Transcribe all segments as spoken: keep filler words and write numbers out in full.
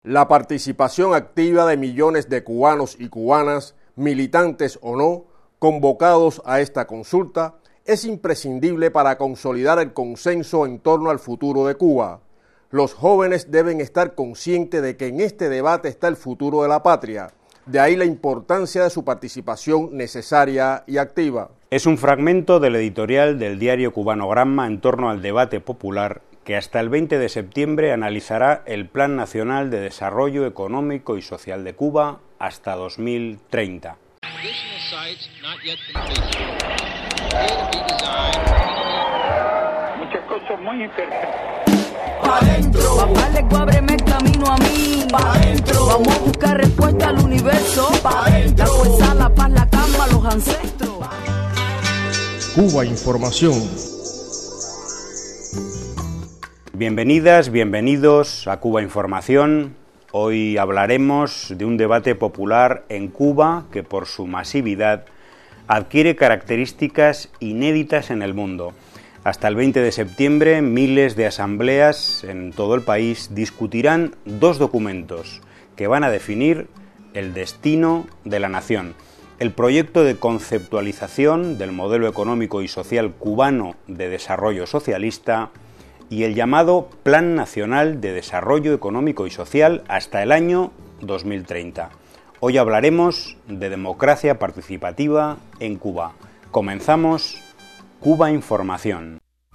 La participación activa de millones de cubanos y cubanas, militantes o no, convocados a esta consulta, es imprescindible para consolidar el consenso en torno al futuro de Cuba. Los jóvenes deben estar conscientes de que en este debate está el futuro de la patria. De ahí la importancia de su participación necesaria y activa. Es un fragmento del editorial del diario cubano Gramma en torno al debate popular que hasta el veinte de septiembre analizará el Plan Nacional de Desarrollo Económico y Social de Cuba hasta dos mil treinta. Muchas cosas muy interesantes. Pa' dentro, papá le ábreme el camino a mí. Pa' dentro, vamos a buscar respuesta al universo. Pa' dentro, la fuerza, la paz, la calma, los ancestros. Cuba Información. Bienvenidas, bienvenidos a Cuba Información. Hoy hablaremos de un debate popular en Cuba que por su masividad adquiere características inéditas en el mundo. Hasta el veinte de septiembre, miles de asambleas en todo el país discutirán dos documentos que van a definir el destino de la nación. El proyecto de conceptualización del modelo económico y social cubano de desarrollo socialista y el llamado Plan Nacional de Desarrollo Económico y Social hasta el año dos mil treinta. Hoy hablaremos de democracia participativa en Cuba. Comenzamos Cuba Información.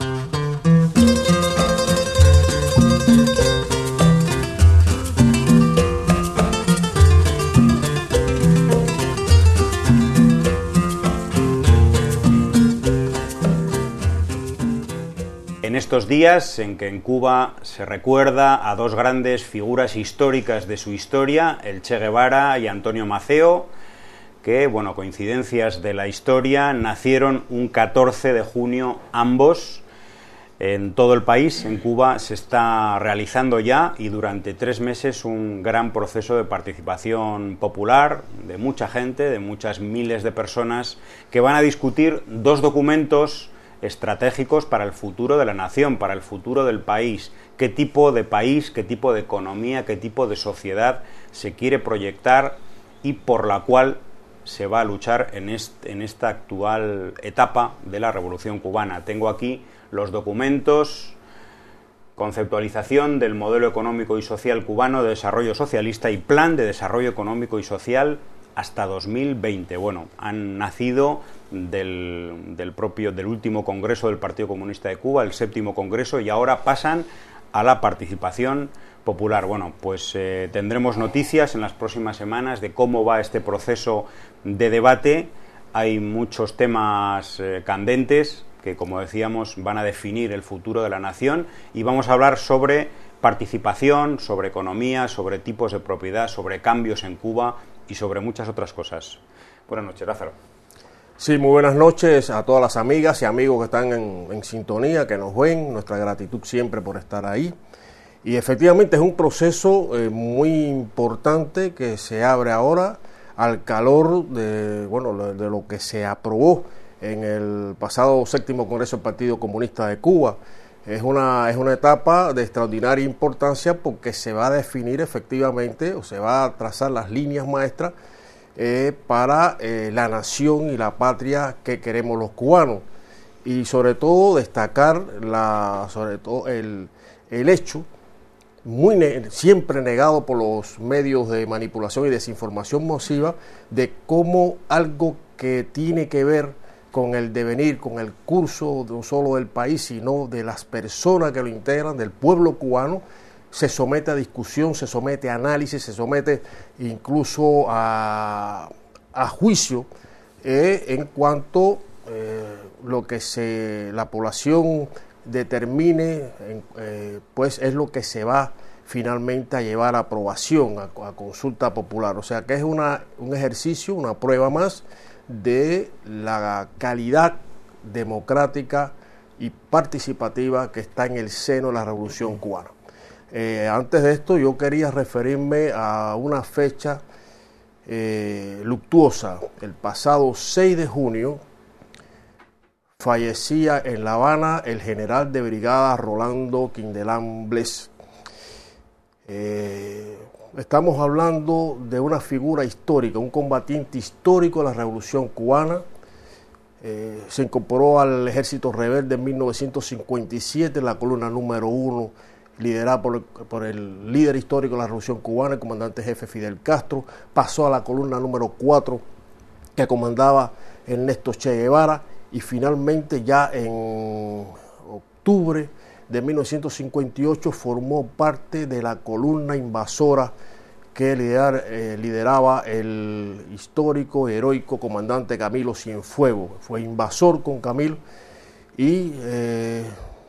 En estos días en que en Cuba se recuerda a dos grandes figuras históricas de su historia, el Che Guevara y Antonio Maceo, que, bueno, coincidencias de la historia, nacieron un catorce de junio ambos. En todo el país, en Cuba, se está realizando ya y durante tres meses un gran proceso de participación popular de mucha gente, de muchas miles de personas, que van a discutir dos documentos estratégicos para el futuro de la nación, para el futuro del país, qué tipo de país, qué tipo de economía, qué tipo de sociedad se quiere proyectar y por la cual se va a luchar en, este, en esta actual etapa de la Revolución Cubana. Tengo aquí los documentos, conceptualización del modelo económico y social cubano de desarrollo socialista y plan de desarrollo económico y social hasta dos mil veinte. Bueno, han nacido del, del propio, del último congreso del Partido Comunista de Cuba, el séptimo congreso, y ahora pasan a la participación popular. Bueno, pues eh, tendremos noticias en las próximas semanas de cómo va este proceso de debate. Hay muchos temas eh, candentes que, como decíamos, van a definir el futuro de la nación y vamos a hablar sobre participación, sobre economía, sobre tipos de propiedad, sobre cambios en Cuba y sobre muchas otras cosas. Buenas noches, Lázaro. Sí, muy buenas noches a todas las amigas y amigos que están en, en sintonía, que nos ven. Nuestra gratitud siempre por estar ahí. Y efectivamente es un proceso eh, muy importante que se abre ahora al calor de, bueno, de lo que se aprobó en el pasado séptimo Congreso del Partido Comunista de Cuba. Es una, es una etapa de extraordinaria importancia porque se va a definir efectivamente o se va a trazar las líneas maestras eh, para eh, la nación y la patria que queremos los cubanos. Y sobre todo destacar la, sobre todo el, el hecho muy ne- siempre negado por los medios de manipulación y desinformación masiva de cómo algo que tiene que ver con el devenir, con el curso no solo del país, sino de las personas que lo integran, del pueblo cubano, se somete a discusión, se somete a análisis, se somete incluso a, a juicio eh, en cuanto eh, lo que se la población determine, eh, pues es lo que se va finalmente a llevar a aprobación, a, a consulta popular. O sea que es una, un ejercicio, una prueba más de la calidad democrática y participativa que está en el seno de la Revolución Cubana. Eh, antes de esto yo quería referirme a una fecha eh, luctuosa. El pasado seis de junio fallecía en La Habana el general de brigada Rolando Quindelán Bles. Eh, estamos hablando de una figura histórica, un combatiente histórico de la Revolución Cubana. Eh, se incorporó al ejército rebelde en mil novecientos cincuenta y siete, la columna número uno, liderada por, por el líder histórico de la Revolución Cubana, el comandante jefe Fidel Castro. Pasó a la columna número cuatro, que comandaba Ernesto Che Guevara, y finalmente ya en octubre de mil novecientos cincuenta y ocho formó parte de la columna invasora que liderar, eh, lideraba el histórico y heroico comandante Camilo Cienfuegos. Fue invasor con Camilo y eh,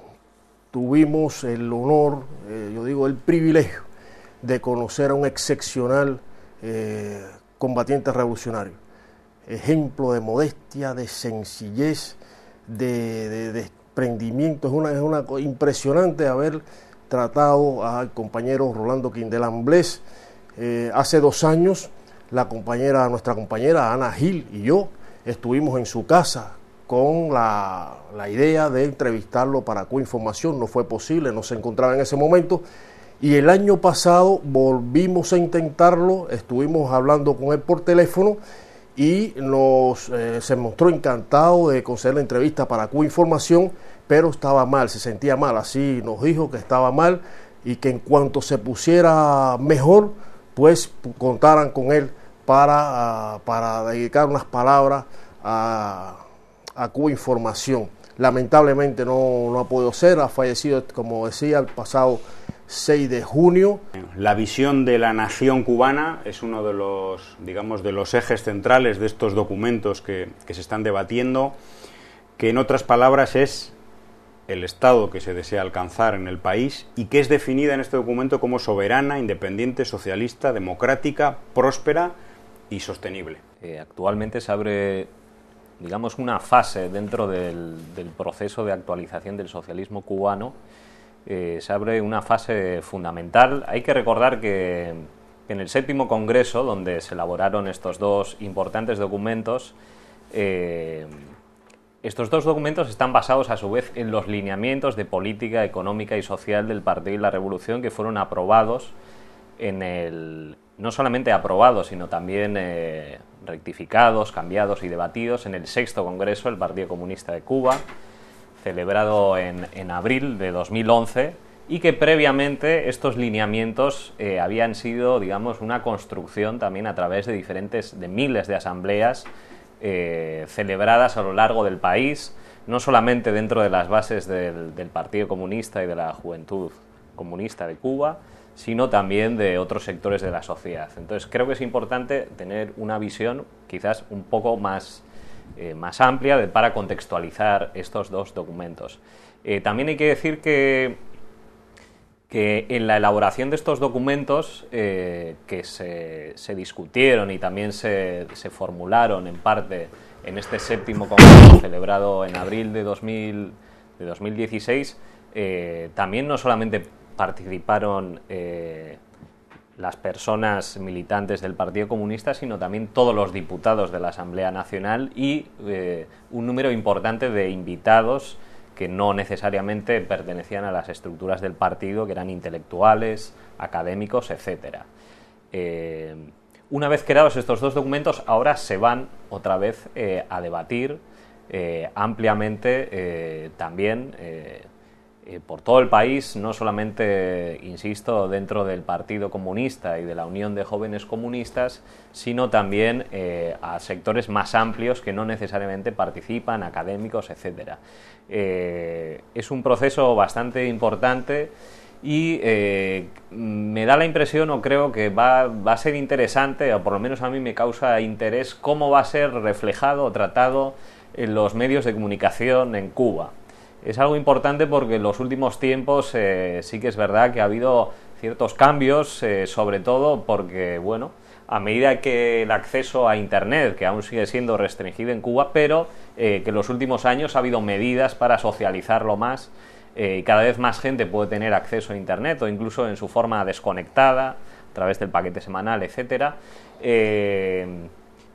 tuvimos el honor, eh, yo digo el privilegio, de conocer a un excepcional eh, combatiente revolucionario. Ejemplo de modestia, de sencillez, de, de, de desprendimiento. Es una, es una impresionante haber tratado al compañero Rolando Quindelán-Bles. Eh, hace dos años, la compañera, nuestra compañera Ana Gil y yo estuvimos en su casa con la, la idea de entrevistarlo para Cuba Información. No fue posible, no se encontraba en ese momento. Y el año pasado volvimos a intentarlo, estuvimos hablando con él por teléfono y nos eh, se mostró encantado de conceder la entrevista para Cuba Información, pero estaba mal, se sentía mal, así nos dijo que estaba mal y que en cuanto se pusiera mejor, pues contaran con él para, uh, para dedicar unas palabras a, a Cuba Información. Lamentablemente no, no ha podido ser, ha fallecido, como decía, el pasado seis de junio. La visión de la nación cubana es uno de los, digamos, de los ejes centrales de estos documentos que, que se están debatiendo, que en otras palabras es el Estado que se desea alcanzar en el país y que es definida en este documento como soberana, independiente, socialista, democrática, próspera y sostenible. Eh, actualmente se abre, digamos, una fase dentro del, del proceso de actualización del socialismo cubano. Eh, se abre una fase fundamental. Hay que recordar que en el séptimo congreso, donde se elaboraron estos dos importantes documentos, eh, estos dos documentos están basados a su vez en los lineamientos de política económica y social del Partido y la Revolución, que fueron aprobados en el, no solamente aprobados, sino también eh, rectificados, cambiados y debatidos en el sexto congreso del Partido Comunista de Cuba, celebrado en, en abril de dos mil once, y que previamente estos lineamientos eh, habían sido, digamos, una construcción también a través de diferentes, de miles de asambleas eh, celebradas a lo largo del país, no solamente dentro de las bases del, del Partido Comunista y de la Juventud Comunista de Cuba, sino también de otros sectores de la sociedad. Entonces creo que es importante tener una visión quizás un poco más Eh, más amplia de, para contextualizar estos dos documentos. Eh, también hay que decir que, que en la elaboración de estos documentos eh, que se, se discutieron y también se, se formularon en parte en este séptimo congreso celebrado en abril de, dos mil, de dos mil dieciséis, eh, también no solamente participaron eh, las personas militantes del Partido Comunista, sino también todos los diputados de la Asamblea Nacional y eh, un número importante de invitados que no necesariamente pertenecían a las estructuras del partido, que eran intelectuales, académicos, etcétera. Eh, una vez creados estos dos documentos, ahora se van otra vez eh, a debatir eh, ampliamente eh, también eh, Eh, por todo el país, no solamente, insisto, dentro del Partido Comunista y de la Unión de Jóvenes Comunistas, sino también eh, a sectores más amplios que no necesariamente participan, académicos, etcétera. Eh, es un proceso bastante importante y eh, me da la impresión, o creo que va, va a ser interesante, o por lo menos a mí me causa interés, cómo va a ser reflejado o tratado en los medios de comunicación en Cuba. Es algo importante porque en los últimos tiempos eh, sí que es verdad que ha habido ciertos cambios, eh, sobre todo porque, bueno, a medida que el acceso a Internet, que aún sigue siendo restringido en Cuba, pero eh, que en los últimos años ha habido medidas para socializarlo más eh, y cada vez más gente puede tener acceso a Internet o incluso en su forma desconectada, a través del paquete semanal, etcétera. Eh,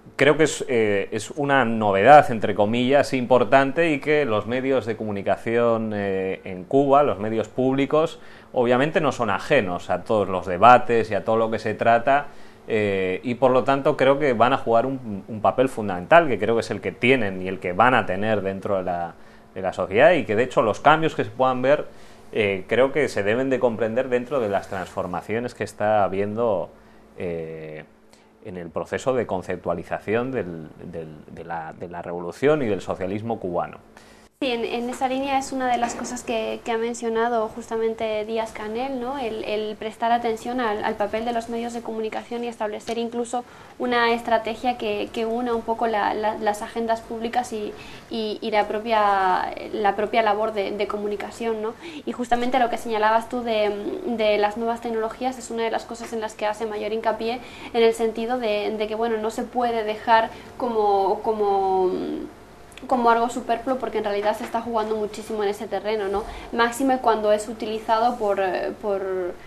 creo que es, eh, es una novedad, entre comillas, importante, y que los medios de comunicación eh, en Cuba, los medios públicos, obviamente no son ajenos a todos los debates y a todo lo que se trata, eh, y por lo tanto creo que van a jugar un, un papel fundamental, que creo que es el que tienen y el que van a tener dentro de la, de la sociedad, y que de hecho los cambios que se puedan ver eh, creo que se deben de comprender dentro de las transformaciones que está habiendo eh, en el proceso de conceptualización del, del, de, la, de la revolución y del socialismo cubano. Sí, en, en esa línea es una de las cosas que, que ha mencionado justamente Díaz-Canel, ¿no? El, el prestar atención al, al papel de los medios de comunicación y establecer incluso una estrategia que, que una un poco la, la, las agendas públicas y, y, y la, propia, la propia labor de, de comunicación, ¿no? Y justamente lo que señalabas tú de, de las nuevas tecnologías es una de las cosas en las que hace mayor hincapié, en el sentido de, de que bueno, no se puede dejar como... como como algo superfluo, porque en realidad se está jugando muchísimo en ese terreno, ¿no? Máxime cuando es utilizado por, por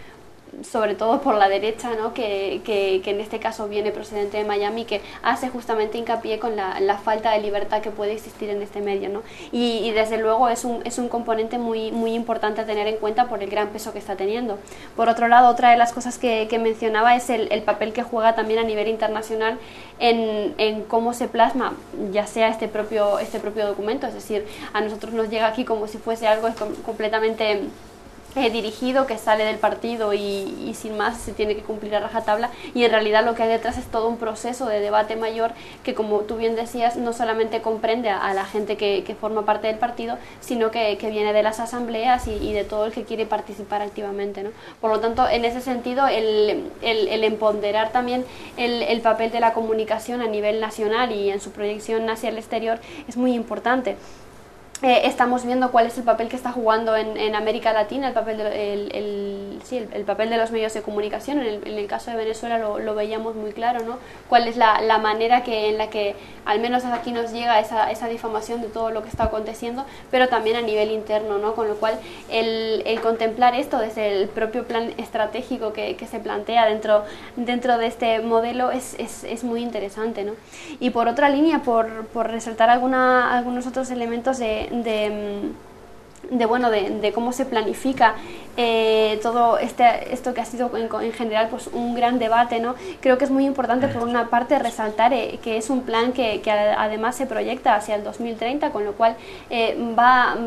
sobre todo por la derecha, ¿no? que, que, que en este caso viene procedente de Miami, que hace justamente hincapié con la, la falta de libertad que puede existir en este medio, ¿no? y, y desde luego es un, es un componente muy, muy importante a tener en cuenta por el gran peso que está teniendo. Por otro lado, otra de las cosas que, que mencionaba es el, el papel que juega también a nivel internacional en, en cómo se plasma ya sea este propio, este propio documento, es decir, a nosotros nos llega aquí como si fuese algo completamente Eh, dirigido, que sale del partido y, y sin más se tiene que cumplir a rajatabla, y en realidad lo que hay detrás es todo un proceso de debate mayor que, como tú bien decías, no solamente comprende a, a la gente que, que forma parte del partido, sino que, que viene de las asambleas y, y de todo el que quiere participar activamente, ¿no? Por lo tanto, en ese sentido, el, el, el empoderar también el, el papel de la comunicación a nivel nacional y en su proyección hacia el exterior es muy importante. Eh, estamos viendo cuál es el papel que está jugando en, en América Latina, el papel, de, el, el, sí, el, el papel de los medios de comunicación. En el, en el caso de Venezuela lo, lo veíamos muy claro, ¿no? Cuál es la, la manera que, en la que al menos aquí nos llega esa, esa difamación de todo lo que está aconteciendo, pero también a nivel interno, ¿no? Con lo cual el, el contemplar esto desde el propio plan estratégico que, que se plantea dentro, dentro de este modelo es, es, es muy interesante, ¿no? Y por otra línea, por, por resaltar alguna, algunos otros elementos de De, de bueno de, de cómo se planifica eh, todo este esto que ha sido en, en general pues un gran debate, ¿no? Creo que es muy importante por una parte resaltar eh, que es un plan que, que además se proyecta hacia el dos mil treinta, con lo cual eh, va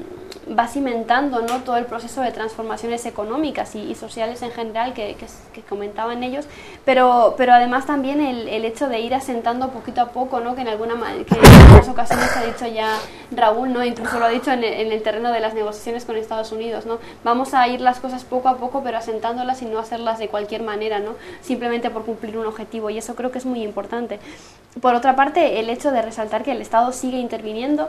va cimentando, ¿no? todo el proceso de transformaciones económicas y, y sociales en general que, que, que comentaban ellos, pero, pero además también el, el hecho de ir asentando poquito a poco, ¿no? que en alguna que en algunas ocasiones ha dicho ya Raúl, ¿no? incluso lo ha dicho en el, en el terreno de las negociaciones con Estados Unidos, ¿no? Vamos a ir las cosas poco a poco, pero asentándolas y no hacerlas de cualquier manera, ¿no? simplemente por cumplir un objetivo, y eso creo que es muy importante. Por otra parte, el hecho de resaltar que el Estado sigue interviniendo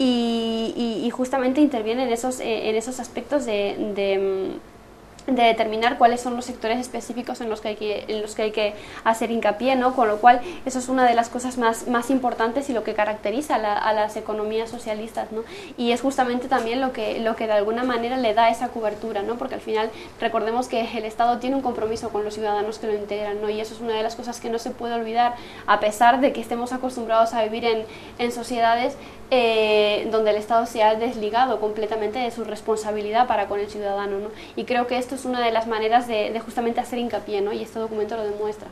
y, y, y justamente interviene en esos, eh, en esos aspectos de, de, de determinar cuáles son los sectores específicos en los que hay que, en los que, hay que hacer hincapié, ¿no? Con lo cual eso es una de las cosas más, más importantes y lo que caracteriza a, la, a las economías socialistas, ¿no? Y es justamente también lo que, lo que de alguna manera le da esa cobertura, ¿no? Porque al final recordemos que el Estado tiene un compromiso con los ciudadanos que lo integran, ¿no? Y eso es una de las cosas que no se puede olvidar, a pesar de que estemos acostumbrados a vivir en, en sociedades Eh, donde el Estado se ha desligado completamente de su responsabilidad para con el ciudadano, ¿no? Y creo que esto es una de las maneras de, de justamente hacer hincapié, ¿no? Y este documento lo demuestra.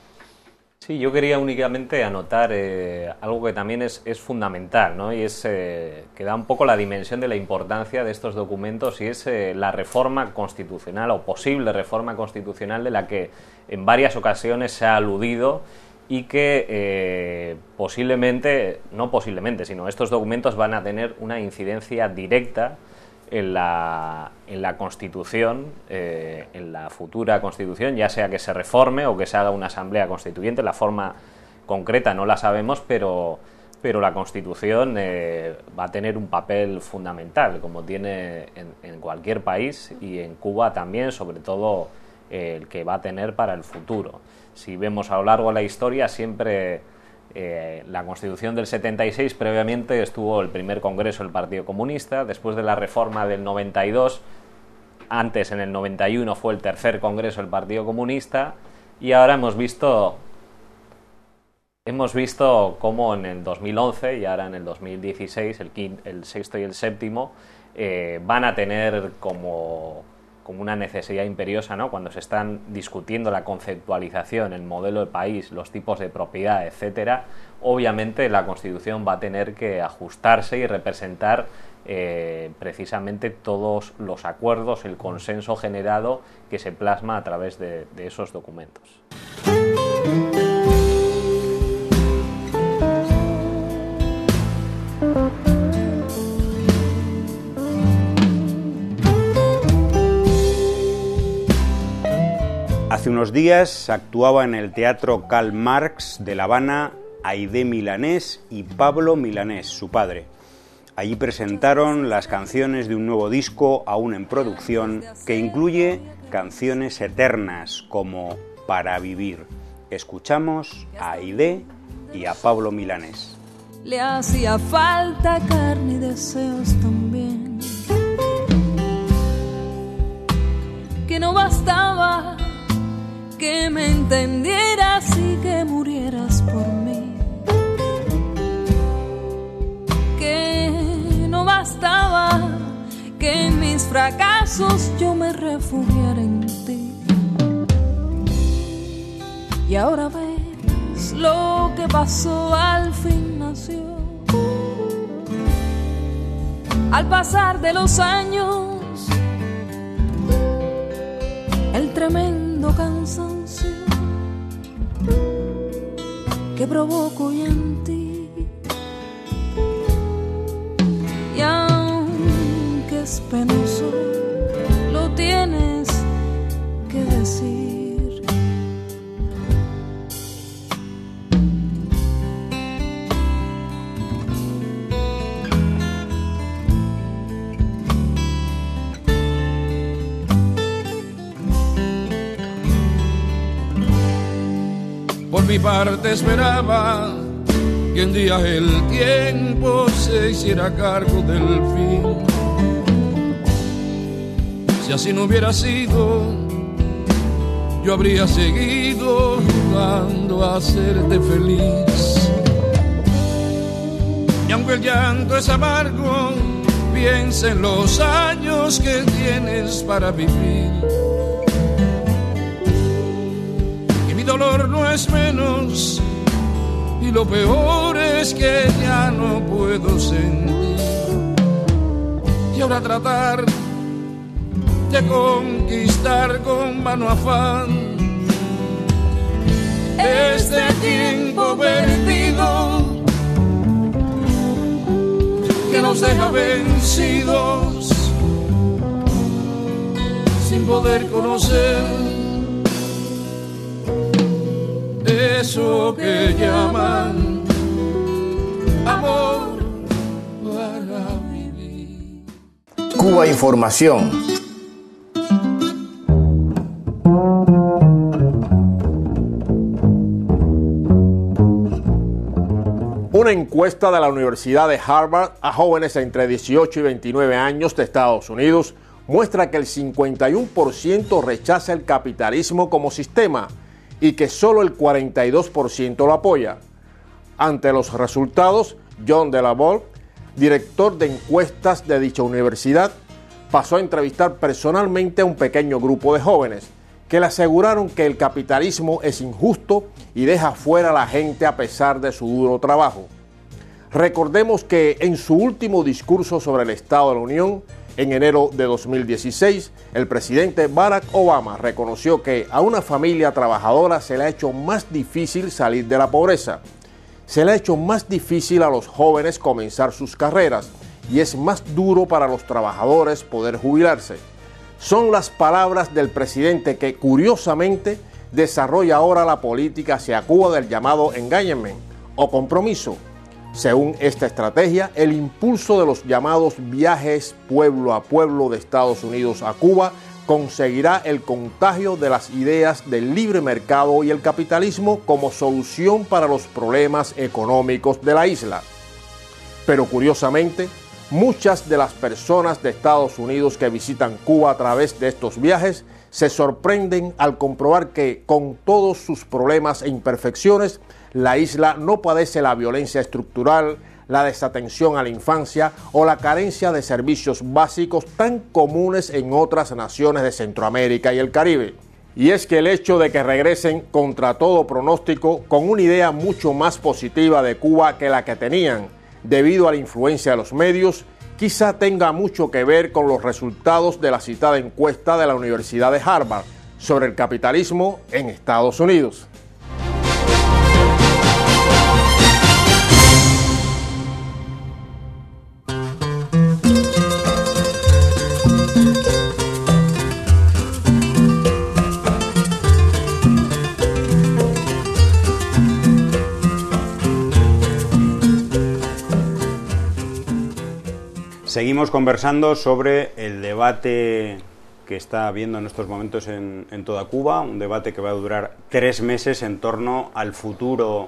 Sí, yo quería únicamente anotar eh, algo que también es, es fundamental, ¿no? Y es eh, que da un poco la dimensión de la importancia de estos documentos, y es eh, la reforma constitucional o posible reforma constitucional de la que en varias ocasiones se ha aludido, y que eh, posiblemente, no posiblemente, sino estos documentos van a tener una incidencia directa en la, en la Constitución, eh, en la futura Constitución, ya sea que se reforme o que se haga una asamblea constituyente. La forma concreta no la sabemos, pero, pero la Constitución eh, va a tener un papel fundamental, como tiene en, en cualquier país, y en Cuba también, sobre todo eh, el que va a tener para el futuro. Si vemos a lo largo de la historia, siempre eh, la Constitución del setenta y seis, previamente estuvo el primer congreso del Partido Comunista, después de la reforma del noventa y dos, antes en el noventa y uno fue el tercer congreso del Partido Comunista, y ahora hemos visto Hemos visto cómo en el dos mil once y ahora en el dos mil dieciséis, el, quinto, el sexto y el séptimo, eh, van a tener como, como una necesidad imperiosa, ¿no? Cuando se están discutiendo la conceptualización, el modelo de país, los tipos de propiedad, etcétera, obviamente la Constitución va a tener que ajustarse y representar eh, precisamente todos los acuerdos, el consenso generado que se plasma a través de, de esos documentos. Hace unos días actuaba en el Teatro Karl Marx de La Habana Aidé Milanés y Pablo Milanés, su padre. Allí presentaron las canciones de un nuevo disco aún en producción que incluye canciones eternas como Para Vivir. Escuchamos a Aidé y a Pablo Milanés. Le hacía falta carne y deseos también, que no bastaba que me entendieras y que murieras por mí, que no bastaba que en mis fracasos yo me refugiara en ti. Y ahora ves lo que pasó, al fin nació. Al pasar de los años, el tremendo cansancio que provoco hoy en ti. Y aunque es penoso, lo tienes que decir. Por mi parte esperaba que un día el tiempo se hiciera cargo del fin. Si así no hubiera sido, yo habría seguido jugando a hacerte feliz. Y aunque el llanto es amargo, piensa en los años que tienes para vivir. Mi dolor no es menos y lo peor es que ya no puedo sentir. Y ahora tratar de conquistar con vano afán este tiempo perdido que nos deja vencidos sin poder conocer eso que llaman amor para vivir. Cuba Información. Una encuesta de la Universidad de Harvard a jóvenes entre dieciocho y veintinueve años de Estados Unidos muestra que el cincuenta y uno por ciento rechaza el capitalismo como sistema y que solo el cuarenta y dos por ciento lo apoya. Ante los resultados, John Delaborde, director de encuestas de dicha universidad, pasó a entrevistar personalmente a un pequeño grupo de jóvenes que le aseguraron que el capitalismo es injusto y deja fuera a la gente a pesar de su duro trabajo. Recordemos que en su último discurso sobre el Estado de la Unión, en enero de dos mil dieciséis, el presidente Barack Obama reconoció que a una familia trabajadora se le ha hecho más difícil salir de la pobreza. Se le ha hecho más difícil a los jóvenes comenzar sus carreras y es más duro para los trabajadores poder jubilarse. Son las palabras del presidente que, curiosamente, desarrolla ahora la política hacia Cuba del llamado engagement o compromiso. Según esta estrategia, el impulso de los llamados viajes pueblo a pueblo de Estados Unidos a Cuba conseguirá el contagio de las ideas del libre mercado y el capitalismo como solución para los problemas económicos de la isla. Pero curiosamente, muchas de las personas de Estados Unidos que visitan Cuba a través de estos viajes se sorprenden al comprobar que, con todos sus problemas e imperfecciones, la isla no padece la violencia estructural, la desatención a la infancia o la carencia de servicios básicos tan comunes en otras naciones de Centroamérica y el Caribe. Y es que el hecho de que regresen contra todo pronóstico con una idea mucho más positiva de Cuba que la que tenían, debido a la influencia de los medios, quizá tenga mucho que ver con los resultados de la citada encuesta de la Universidad de Harvard sobre el capitalismo en Estados Unidos. Seguimos conversando sobre el debate que está habiendo en estos momentos en, en toda Cuba, un debate que va a durar tres meses en torno al futuro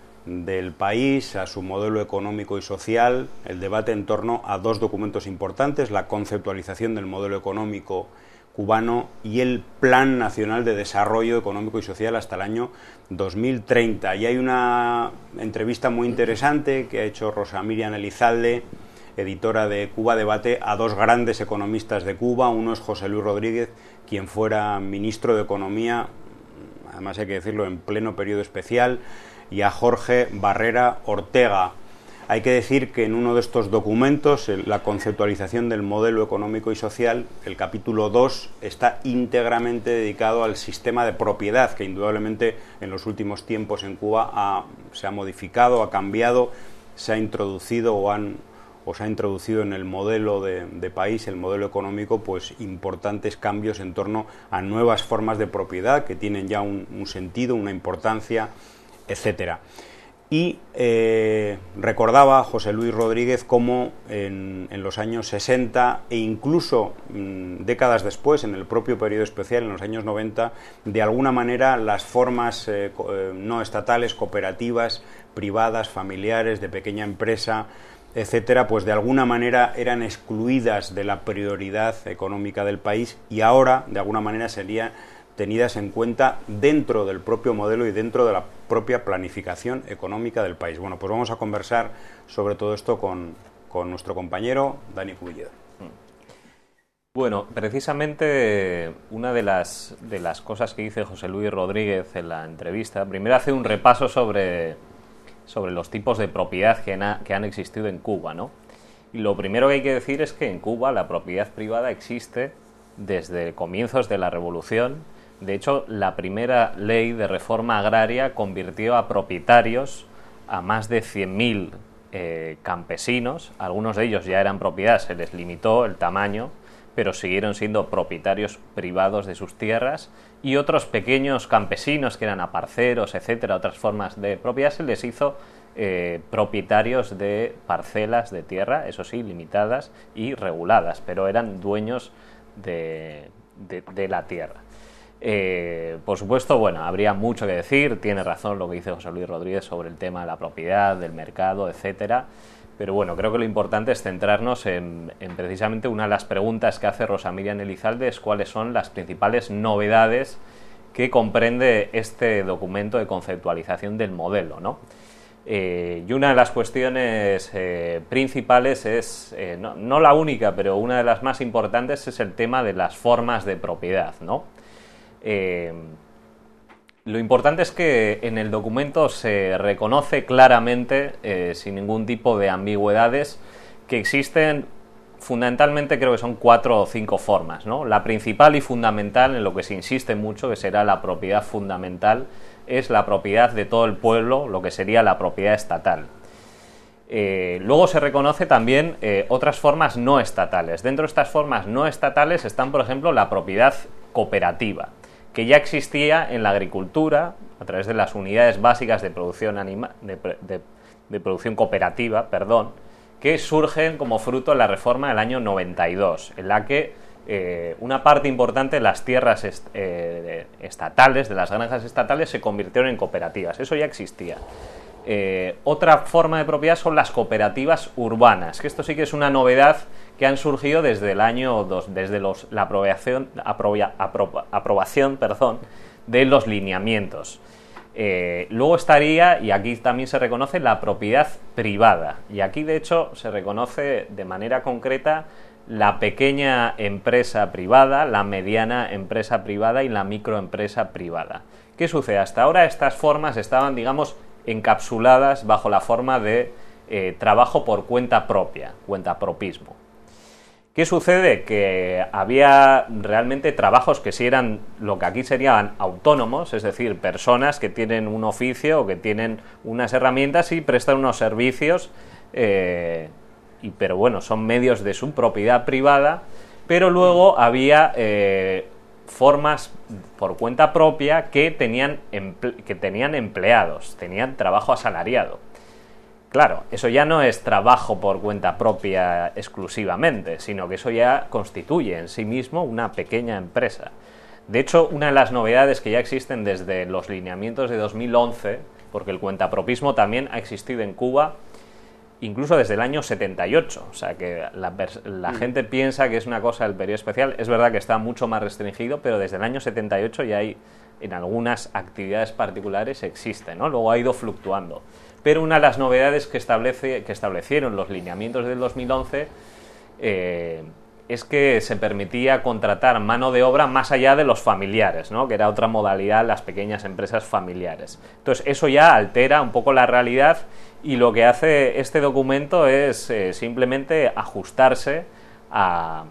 del país, a su modelo económico y social, el debate en torno a dos documentos importantes, la conceptualización del modelo económico cubano y el Plan Nacional de Desarrollo Económico y Social hasta el año dos mil treinta. Y hay una entrevista muy interesante que ha hecho Rosa Miriam Elizalde, editora de Cuba Debate, a dos grandes economistas de Cuba. Uno es José Luis Rodríguez, quien fuera ministro de Economía, además hay que decirlo, en pleno periodo especial, y a Jorge Barrera Ortega. Hay que decir que en uno de estos documentos, la conceptualización del modelo económico y social, el capítulo dos está íntegramente dedicado al sistema de propiedad, que indudablemente en los últimos tiempos en Cuba ha, se ha modificado, ha cambiado, se ha introducido o han o se ha introducido en el modelo de, de país, el modelo económico, pues importantes cambios en torno a nuevas formas de propiedad que tienen ya un, un sentido, una importancia, etcétera. Y eh, recordaba José Luis Rodríguez cómo en, en los años sesenta e incluso mmm, décadas después, en el propio periodo especial, en los años noventa, de alguna manera las formas eh, no estatales, cooperativas, privadas, familiares, de pequeña empresa, etcétera, pues de alguna manera eran excluidas de la prioridad económica del país y ahora de alguna manera serían tenidas en cuenta dentro del propio modelo y dentro de la propia planificación económica del país. Bueno, pues vamos a conversar sobre todo esto con, con nuestro compañero Dani Cubilledo. Bueno, precisamente una de las, de las cosas que dice José Luis Rodríguez en la entrevista, primero hace un repaso sobre sobre los tipos de propiedad que, na, que han existido en Cuba, ¿no? Y lo primero que hay que decir es que en Cuba la propiedad privada existe desde comienzos de la Revolución. De hecho, la primera ley de reforma agraria convirtió a propietarios a más de cien mil eh, campesinos. Algunos de ellos ya eran propiedad, se les limitó el tamaño, pero siguieron siendo propietarios privados de sus tierras, y otros pequeños campesinos que eran aparceros, etcétera, otras formas de propiedad, se les hizo eh, propietarios de parcelas de tierra, eso sí, limitadas y reguladas, pero eran dueños de, de, de la tierra. Eh, por supuesto, bueno, habría mucho que decir, tiene razón lo que dice José Luis Rodríguez sobre el tema de la propiedad, del mercado, etcétera, pero bueno, creo que lo importante es centrarnos en, en precisamente una de las preguntas que hace Rosa Miriam Elizalde, es cuáles son las principales novedades que comprende este documento de conceptualización del modelo, ¿no? Eh, y una de las cuestiones eh, principales es, eh, no, no la única, pero una de las más importantes es el tema de las formas de propiedad, ¿no? Eh, Lo importante es que en el documento se reconoce claramente, eh, sin ningún tipo de ambigüedades, que existen fundamentalmente, creo que son cuatro o cinco formas, ¿no? La principal y fundamental, en lo que se insiste mucho, que será la propiedad fundamental, es la propiedad de todo el pueblo, lo que sería la propiedad estatal. Eh, luego se reconoce también eh, otras formas no estatales. Dentro de estas formas no estatales están, por ejemplo, la propiedad cooperativa, que ya existía en la agricultura a través de las unidades básicas de producción anima de, de, de producción cooperativa, perdón, que surgen como fruto de la reforma del año noventa y dos, en la que eh, una parte importante de las tierras est eh, estatales, de las granjas estatales, se convirtieron en cooperativas. Eso ya existía. Eh, otra forma de propiedad son las cooperativas urbanas, que esto sí que es una novedad que han surgido desde el año dos, desde los, la aprobación, aprobia, apro, aprobación perdón, de los lineamientos. Eh, luego estaría, y aquí también se reconoce, la propiedad privada, y aquí de hecho se reconoce de manera concreta la pequeña empresa privada, la mediana empresa privada y la microempresa privada. ¿Qué sucede? Hasta ahora estas formas estaban, digamos, encapsuladas bajo la forma de eh, trabajo por cuenta propia, cuentapropismo. ¿Qué sucede? Que había realmente trabajos que sí eran lo que aquí serían autónomos, es decir, personas que tienen un oficio o que tienen unas herramientas y prestan unos servicios, eh, y, pero bueno, son medios de su propiedad privada, pero luego había eh, formas por cuenta propia que tenían, que tenían empleados, tenían trabajo asalariado. Claro, eso ya no es trabajo por cuenta propia exclusivamente, sino que eso ya constituye en sí mismo una pequeña empresa. De hecho, una de las novedades que ya existen desde los lineamientos de dos mil once, porque el cuentapropismo también ha existido en Cuba incluso desde el año setenta y ocho, o sea que la, la mm. gente piensa que es una cosa del periodo especial, es verdad que está mucho más restringido, pero desde el año setenta y ocho ya hay, en algunas actividades particulares existe, ¿no? Luego ha ido fluctuando. Pero una de las novedades que, establece, que establecieron los lineamientos del dos mil once eh, es que se permitía contratar mano de obra más allá de los familiares, ¿no? Que era otra modalidad, las pequeñas empresas familiares. Entonces eso ya altera un poco la realidad y lo que hace este documento es eh, simplemente ajustarse a,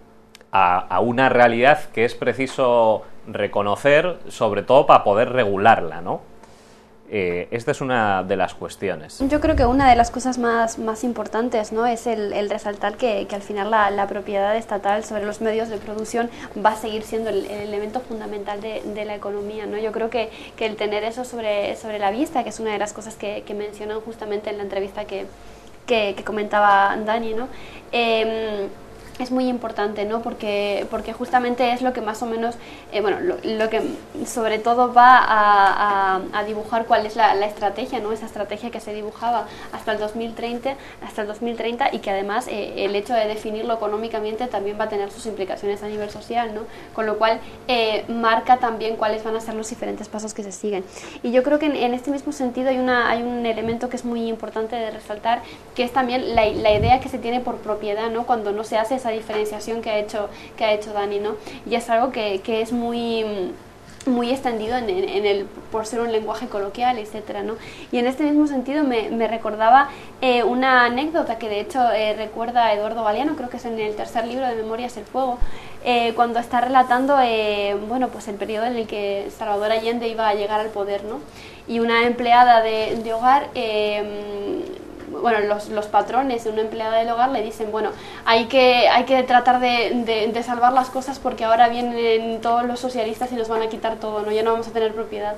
a, a una realidad que es preciso reconocer, sobre todo para poder regularla, ¿no? Eh, esta es una de las cuestiones. Yo creo que una de las cosas más, más importantes, ¿no? es el, el resaltar que, que al final la, la propiedad estatal sobre los medios de producción va a seguir siendo el, el elemento fundamental de, de la economía, ¿no? Yo creo que, que el tener eso sobre, sobre la vista, que es una de las cosas que, que mencionan justamente en la entrevista que, que, que comentaba Dani, ¿no? Eh, es muy importante, ¿no? Porque, porque justamente es lo que más o menos, eh, bueno, lo, lo que sobre todo va a, a, a dibujar cuál es la, la estrategia, ¿no? Esa estrategia que se dibujaba hasta el dos mil treinta, hasta el dos mil treinta y que además eh, el hecho de definirlo económicamente también va a tener sus implicaciones a nivel social, ¿no? Con lo cual eh, marca también cuáles van a ser los diferentes pasos que se siguen. Y yo creo que en, en este mismo sentido hay, una, hay un elemento que es muy importante de resaltar, que es también la, la idea que se tiene por propiedad, ¿no? Cuando no se hace esa diferenciación que ha hecho que ha hecho Dani, ¿no? Y es algo que, que es muy muy extendido en, en, en el, por ser un lenguaje coloquial, etcétera, ¿no? Y en este mismo sentido me, me recordaba eh, una anécdota que de hecho eh, recuerda a Eduardo Galeano, creo que es en el tercer libro de Memorias el Fuego, eh, cuando está relatando eh, bueno, pues el periodo en el que Salvador Allende iba a llegar al poder, ¿no? Y una empleada de, de hogar eh, bueno, los, los patrones de una empleada del hogar le dicen, bueno, hay que, hay que tratar de, de, de salvar las cosas porque ahora vienen todos los socialistas y nos van a quitar todo, ¿no? Ya no vamos a tener propiedad.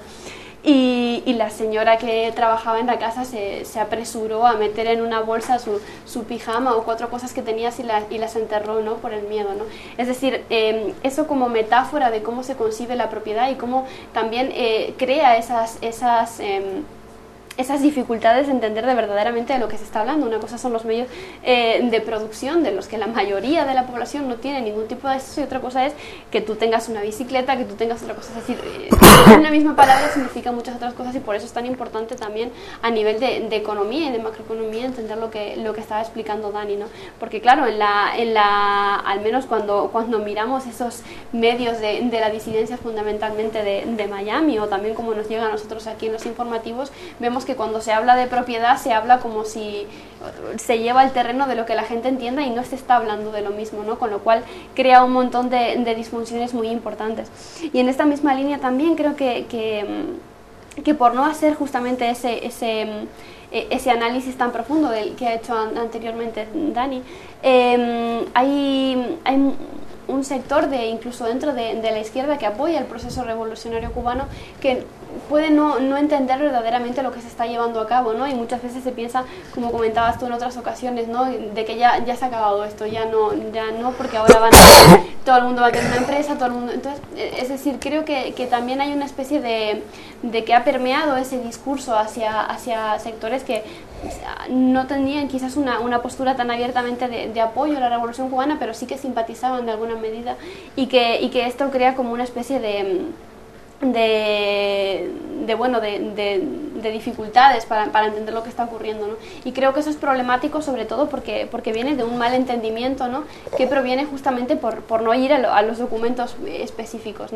Y, y la señora que trabajaba en la casa se, se apresuró a meter en una bolsa su, su pijama o cuatro cosas que tenía y, la, y las enterró, ¿no? Por el miedo, ¿no? Es decir, eh, eso como metáfora de cómo se concibe la propiedad y cómo también eh, crea esas... esas eh, esas dificultades de entender de verdaderamente de lo que se está hablando. Una cosa son los medios eh, de producción, de los que la mayoría de la población no tiene ningún tipo de acceso, y otra cosa es que tú tengas una bicicleta, que tú tengas otra cosa. Es decir, eh, una misma palabra significa muchas otras cosas y por eso es tan importante también a nivel de, de economía y de macroeconomía entender lo que, lo que estaba explicando Dani, ¿no? Porque claro, en la, en la, al menos cuando, cuando miramos esos medios de, de la disidencia fundamentalmente de, de Miami o también como nos llega a nosotros aquí en los informativos, vemos que cuando se habla de propiedad se habla como si se lleva al terreno de lo que la gente entienda y no se está hablando de lo mismo, ¿no? Con lo cual crea un montón de, de disfunciones muy importantes. Y en esta misma línea también creo que, que, que por no hacer justamente ese, ese, ese análisis tan profundo del que ha hecho an anteriormente Dani, eh, hay... hay un sector de incluso dentro de, de la izquierda que apoya el proceso revolucionario cubano que puede no, no entender verdaderamente lo que se está llevando a cabo, ¿no? Y muchas veces se piensa, como comentabas tú en otras ocasiones, ¿no? De que ya, ya se ha acabado esto, ya no, ya no, porque ahora van a, todo el mundo va a tener una empresa, todo el mundo... Entonces, es decir, creo que, que también hay una especie de, de que ha permeado ese discurso hacia, hacia sectores que no tenían quizás una, una postura tan abiertamente de, de apoyo a la revolución cubana, pero sí que simpatizaban de alguna medida, y que, y que esto crea como una especie de... De, de bueno de, de, de dificultades para, para entender lo que está ocurriendo, ¿no? Y creo que eso es problemático, sobre todo porque, porque viene de un mal entendimiento, ¿no? Que proviene justamente por, por no ir a, lo, a los documentos específicos, ¿no?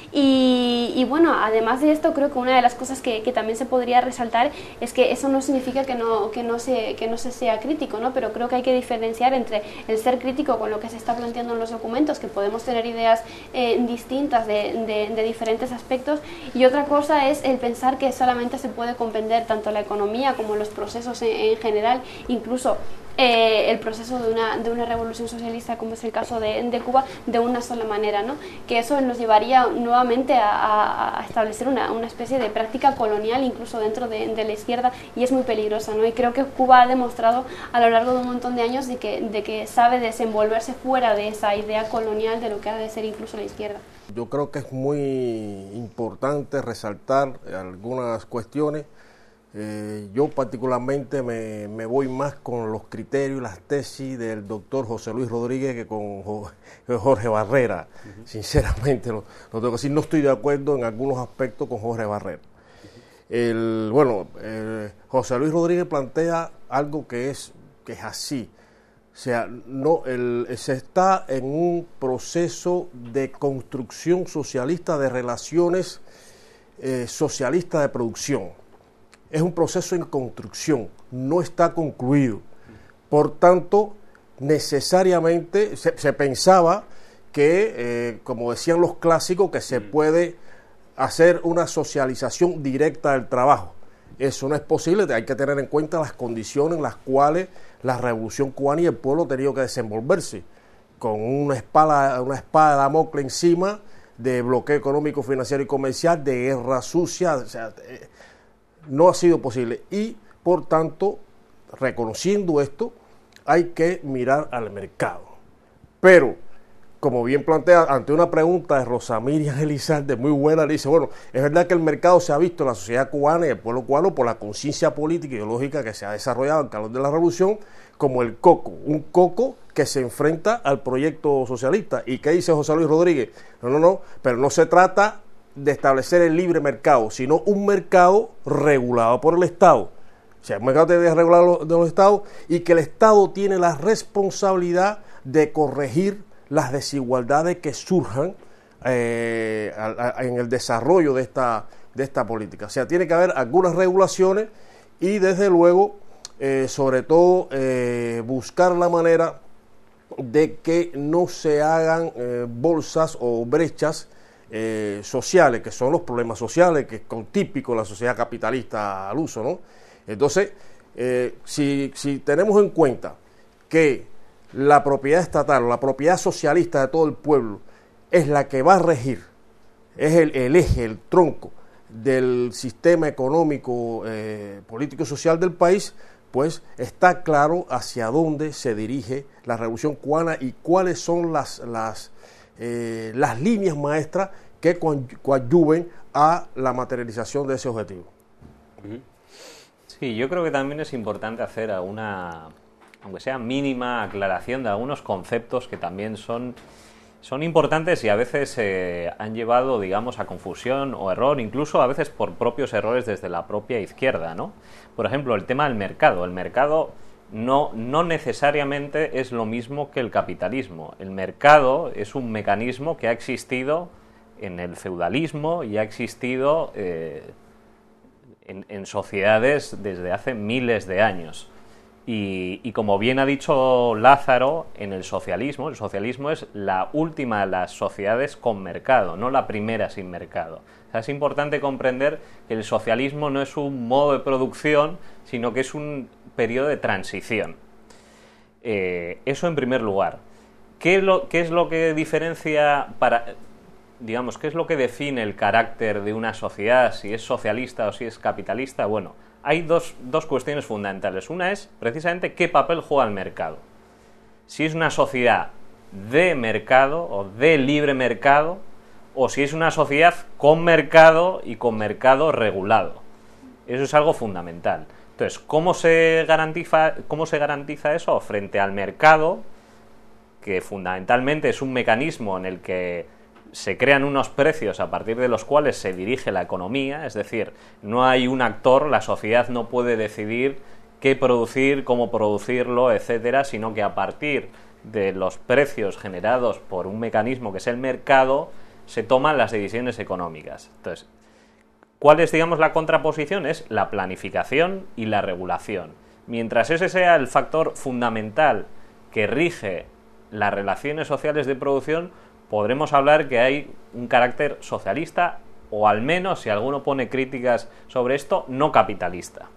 Y, y bueno, además de esto, creo que una de las cosas que, que también se podría resaltar es que eso no significa que no, que no se, que no se sea crítico, ¿no? Pero creo que hay que diferenciar entre el ser crítico con lo que se está planteando en los documentos, que podemos tener ideas eh, distintas de, de, de diferentes aspectos, y otra cosa es el pensar que solamente se puede comprender tanto la economía como los procesos en, en general, incluso eh, el proceso de una, de una revolución socialista, como es el caso de, de Cuba, de una sola manera, ¿no? Que eso nos llevaría nuevamente a, a, a establecer una, una especie de práctica colonial incluso dentro de, de la izquierda, y es muy peligrosa, ¿no? Y creo que Cuba ha demostrado a lo largo de un montón de años de que, de que sabe desenvolverse fuera de esa idea colonial de lo que ha de ser incluso la izquierda. Yo creo que es muy importante resaltar algunas cuestiones. Eh, yo particularmente me, me voy más con los criterios y las tesis del doctor José Luis Rodríguez que con Jorge Barrera. Uh-huh. Sinceramente, lo, lo tengo que decir, no estoy de acuerdo en algunos aspectos con Jorge Barrera. El, bueno, eh, José Luis Rodríguez plantea algo que es, que es así. O sea, no, el, se está en un proceso de construcción socialista de relaciones eh, socialistas de producción. Es un proceso en construcción, no está concluido. Por tanto, necesariamente se, se pensaba que, eh, como decían los clásicos, que se puede hacer una socialización directa del trabajo. Eso no es posible, hay que tener en cuenta las condiciones en las cuales la revolución cubana y el pueblo han tenido que desenvolverse, con una espada, una espada de Damocles encima, de bloqueo económico, financiero y comercial, de guerra sucia. O sea, eh, no ha sido posible, y por tanto, reconociendo esto, hay que mirar al mercado. Pero, como bien plantea, ante una pregunta de Rosa Miriam Elizalde, muy buena, le dice, bueno, es verdad que el mercado se ha visto en la sociedad cubana y el pueblo cubano por la conciencia política y ideológica que se ha desarrollado al calor de la revolución, como el coco, un coco que se enfrenta al proyecto socialista. ¿Y qué dice José Luis Rodríguez? No, no, no, pero no se trata de establecer el libre mercado, sino un mercado regulado por el Estado. O sea, un mercado debe regulado de los Estados, y que el Estado tiene la responsabilidad de corregir las desigualdades que surjan eh, a, a, en el desarrollo de esta, de esta política. O sea, tiene que haber algunas regulaciones y, desde luego, eh, sobre todo, eh, buscar la manera de que no se hagan eh, bolsas o brechas Eh, sociales, que son los problemas sociales que son típicos de la sociedad capitalista al uso, ¿no? Entonces, eh, si, si tenemos en cuenta que la propiedad estatal, la propiedad socialista de todo el pueblo es la que va a regir, es el, el eje, el tronco del sistema económico, eh, político y social del país, pues está claro hacia dónde se dirige la revolución cubana y cuáles son las, las Eh, las líneas maestras que coadyuven a la materialización de ese objetivo. Sí, yo creo que también es importante hacer una, aunque sea mínima, aclaración de algunos conceptos que también son, son importantes y a veces eh, han llevado, digamos, a confusión o error, incluso a veces por propios errores desde la propia izquierda, ¿no? Por ejemplo, el tema del mercado. El mercado No, no necesariamente es lo mismo que el capitalismo. El mercado es un mecanismo que ha existido en el feudalismo y ha existido eh, en, en sociedades desde hace miles de años. Y, y como bien ha dicho Lázaro, en el socialismo, el socialismo es la última de las sociedades con mercado, no la primera sin mercado. O sea, es importante comprender que el socialismo no es un modo de producción, sino que es un periodo de transición. Eh, eso en primer lugar. ¿qué es lo, qué es lo que diferencia para, digamos, qué es lo que define el carácter de una sociedad, si es socialista o si es capitalista? Bueno, hay dos, dos cuestiones fundamentales. Una es precisamente qué papel juega el mercado. Si es una sociedad de mercado o de libre mercado, o si es una sociedad con mercado y con mercado regulado. Eso es algo fundamental. Entonces, ¿cómo se garantiza, cómo se garantiza eso? Frente al mercado, que fundamentalmente es un mecanismo en el que se crean unos precios a partir de los cuales se dirige la economía, es decir, no hay un actor, la sociedad no puede decidir qué producir, cómo producirlo, etcétera, sino que a partir de los precios generados por un mecanismo que es el mercado, se toman las decisiones económicas. Entonces, ¿cuál es, digamos, la contraposición? Es la planificación y la regulación. Mientras ese sea el factor fundamental que rige las relaciones sociales de producción, podremos hablar que hay un carácter socialista, o al menos, si alguno pone críticas sobre esto, no capitalista.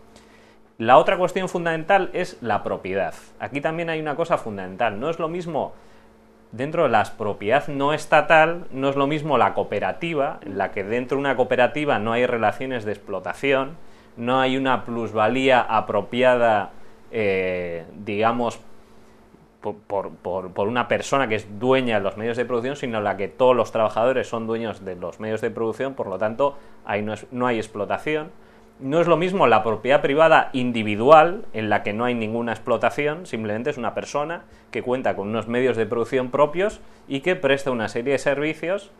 La otra cuestión fundamental es la propiedad. Aquí también hay una cosa fundamental. No es lo mismo, dentro de la propiedad no estatal, no es lo mismo la cooperativa, en la que dentro de una cooperativa no hay relaciones de explotación, no hay una plusvalía apropiada, eh, digamos, por, por, por, por una persona que es dueña de los medios de producción, sino la que todos los trabajadores son dueños de los medios de producción, por lo tanto, ahí no, es, no hay explotación. No es lo mismo la propiedad privada individual, en la que no hay ninguna explotación, simplemente es una persona que cuenta con unos medios de producción propios y que presta una serie de servicios,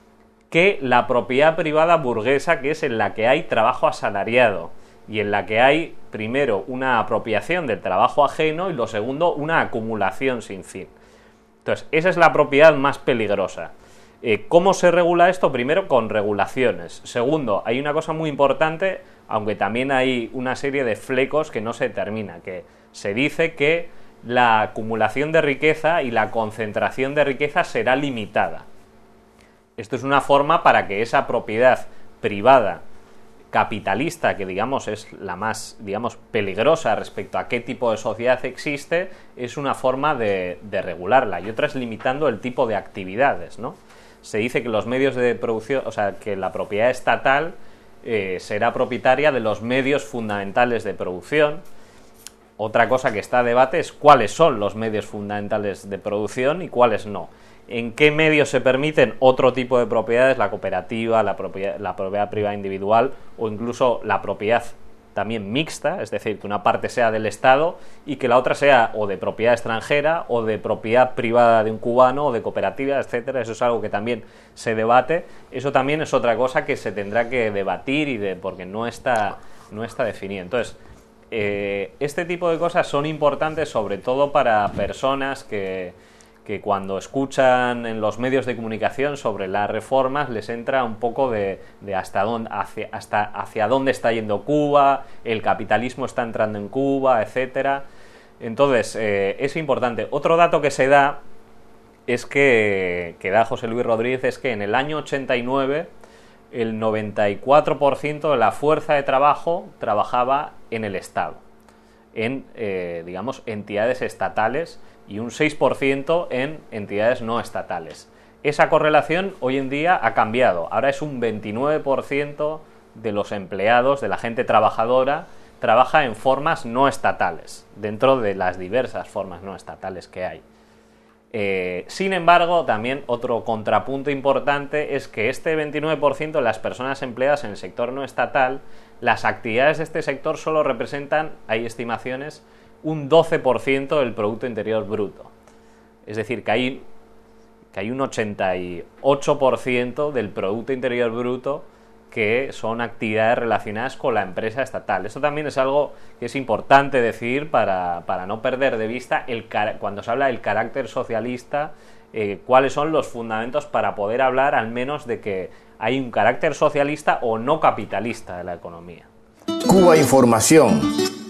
que la propiedad privada burguesa, que es en la que hay trabajo asalariado y en la que hay, primero, una apropiación del trabajo ajeno y, lo segundo, una acumulación sin fin. Entonces, esa es la propiedad más peligrosa. Eh, ¿Cómo se regula esto? Primero, con regulaciones. Segundo, hay una cosa muy importante, aunque también hay una serie de flecos que no se determina, que se dice que la acumulación de riqueza y la concentración de riqueza será limitada. Esto es una forma para que esa propiedad privada capitalista, que digamos es la más, digamos, peligrosa respecto a qué tipo de sociedad existe, es una forma de, de regularla, y otra es limitando el tipo de actividades, ¿no? Se dice que los medios de producción, o sea, que la propiedad estatal eh, será propietaria de los medios fundamentales de producción. Otra cosa que está a debate es cuáles son los medios fundamentales de producción y cuáles no. En qué medios se permiten otro tipo de propiedades, la cooperativa, la propiedad, la propiedad privada individual o incluso la propiedad también mixta, es decir, que una parte sea del Estado y que la otra sea o de propiedad extranjera o de propiedad privada de un cubano o de cooperativa, etcétera. Eso es algo que también se debate. Eso también es otra cosa que se tendrá que debatir y de, porque no está, no está definido. Entonces, eh, este tipo de cosas son importantes sobre todo para personas que, que cuando escuchan en los medios de comunicación sobre las reformas les entra un poco de, de hasta, dónde, hacia, hasta hacia dónde está yendo Cuba, el capitalismo está entrando en Cuba, etcétera. Entonces, eh, es importante. Otro dato que se da es que, que da José Luis Rodríguez, es que en el año ochenta y nueve el noventa y cuatro por ciento de la fuerza de trabajo trabajaba en el Estado, en, eh, digamos, entidades estatales, y un seis por ciento en entidades no estatales. Esa correlación hoy en día ha cambiado. Ahora es un veintinueve por ciento de los empleados, de la gente trabajadora, trabaja en formas no estatales, dentro de las diversas formas no estatales que hay. Eh, sin embargo, también otro contrapunto importante es que este veintinueve por ciento de las personas empleadas en el sector no estatal, las actividades de este sector solo representan, hay estimaciones, un doce por ciento del Producto Interior Bruto. Es decir, que hay, que hay un ochenta y ocho por ciento del Producto Interior Bruto que son actividades relacionadas con la empresa estatal. Esto también es algo que es importante decir para, para no perder de vista el, cuando se habla del carácter socialista, eh, cuáles son los fundamentos para poder hablar al menos de que hay un carácter socialista o no capitalista de la economía. Cuba Información.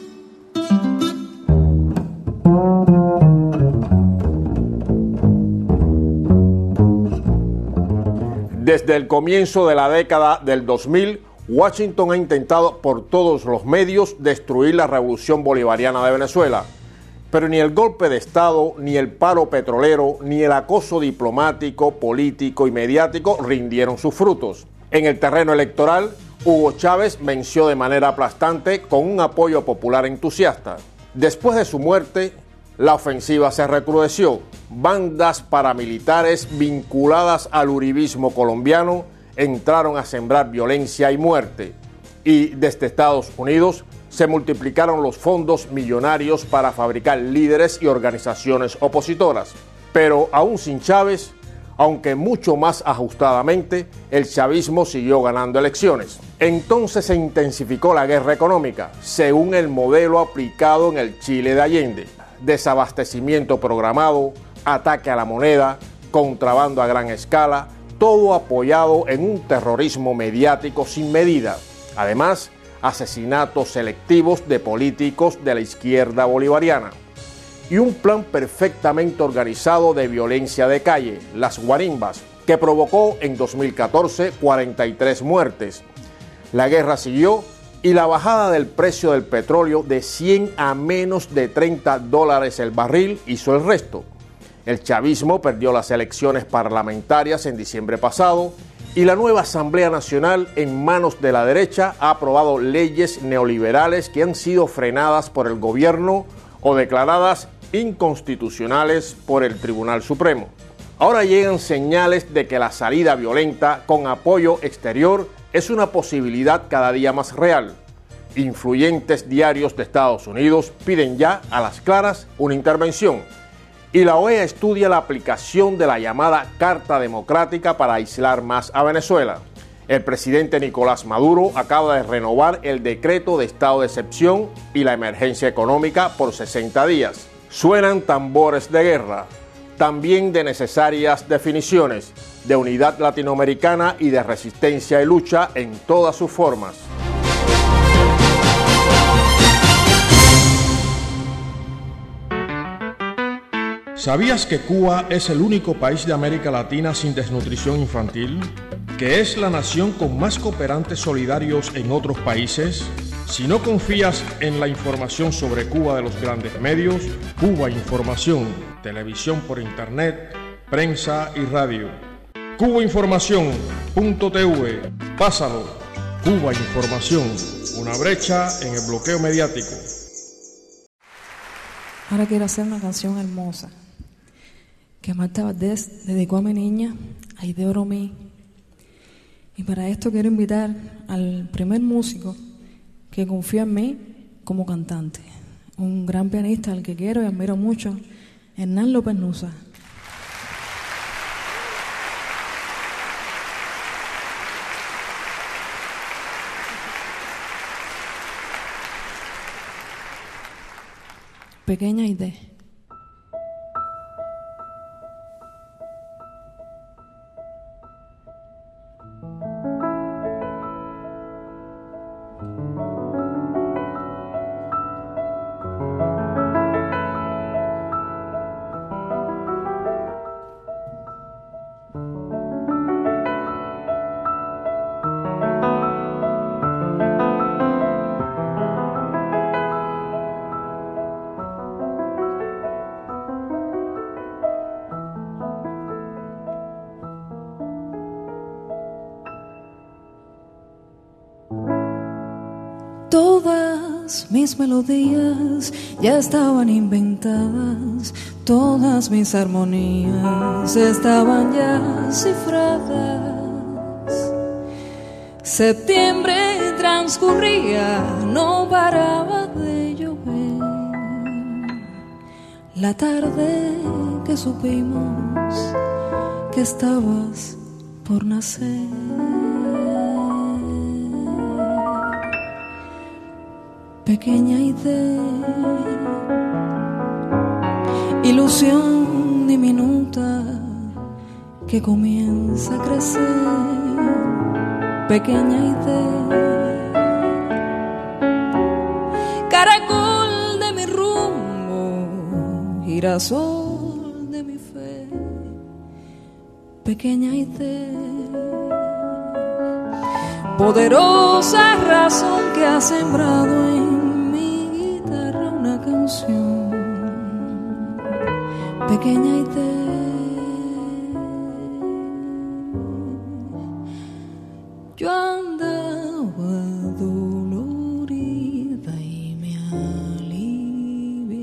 Desde el comienzo de la década del dos mil, Washington ha intentado por todos los medios destruir la revolución bolivariana de Venezuela. Pero ni el golpe de Estado, ni el paro petrolero, ni el acoso diplomático, político y mediático rindieron sus frutos. En el terreno electoral, Hugo Chávez venció de manera aplastante con un apoyo popular entusiasta. Después de su muerte, la ofensiva se recrudeció. Bandas paramilitares vinculadas al uribismo colombiano entraron a sembrar violencia y muerte. Y desde Estados Unidos se multiplicaron los fondos millonarios para fabricar líderes y organizaciones opositoras. Pero aún sin Chávez, aunque mucho más ajustadamente, el chavismo siguió ganando elecciones. Entonces se intensificó la guerra económica, según el modelo aplicado en el Chile de Allende. Desabastecimiento programado, ataque a la moneda, contrabando a gran escala, todo apoyado en un terrorismo mediático sin medida. Además, asesinatos selectivos de políticos de la izquierda bolivariana. Y un plan perfectamente organizado de violencia de calle, las guarimbas, que provocó en dos mil catorce cuarenta y tres muertes. La guerra siguió y la bajada del precio del petróleo de cien a menos de treinta dólares el barril hizo el resto. El chavismo perdió las elecciones parlamentarias en diciembre pasado y la nueva Asamblea Nacional, en manos de la derecha, ha aprobado leyes neoliberales que han sido frenadas por el gobierno o declaradas inconstitucionales por el Tribunal Supremo. Ahora llegan señales de que la salida violenta con apoyo exterior es una posibilidad cada día más real. Influyentes diarios de Estados Unidos piden ya, a las claras, una intervención. Y la O E A estudia la aplicación de la llamada Carta Democrática para aislar más a Venezuela. El presidente Nicolás Maduro acaba de renovar el decreto de estado de excepción y la emergencia económica por sesenta días. Suenan tambores de guerra, también de necesarias definiciones, de unidad latinoamericana y de resistencia y lucha en todas sus formas. ¿Sabías que Cuba es el único país de América Latina sin desnutrición infantil? ¿Que es la nación con más cooperantes solidarios en otros países? Si no confías en la información sobre Cuba de los grandes medios, Cuba Información, televisión por internet, prensa y radio. cuba información punto t v, pásalo. Cuba Información, una brecha en el bloqueo mediático. Ahora quiero hacer una canción hermosa que Marta Valdés dedicó a mi niña, Aide Oromí. Y para esto quiero invitar al primer músico que confió en mí como cantante, un gran pianista al que quiero y admiro mucho, Hernán López Nusa. Pequeña Aide. Todas mis melodías ya estaban inventadas, todas mis armonías estaban ya cifradas. Septiembre transcurría, no paraba de llover. La tarde que supimos que estabas por nacer. Pequeña Aide, ilusión diminuta que comienza a crecer. Pequeña Aide, caracol de mi rumbo, girasol de mi fe. Pequeña Aide, poderosa razón que ha sembrado en mi guitarra una canción. pequeña Haití. Yo andaba dolorida y me alivié.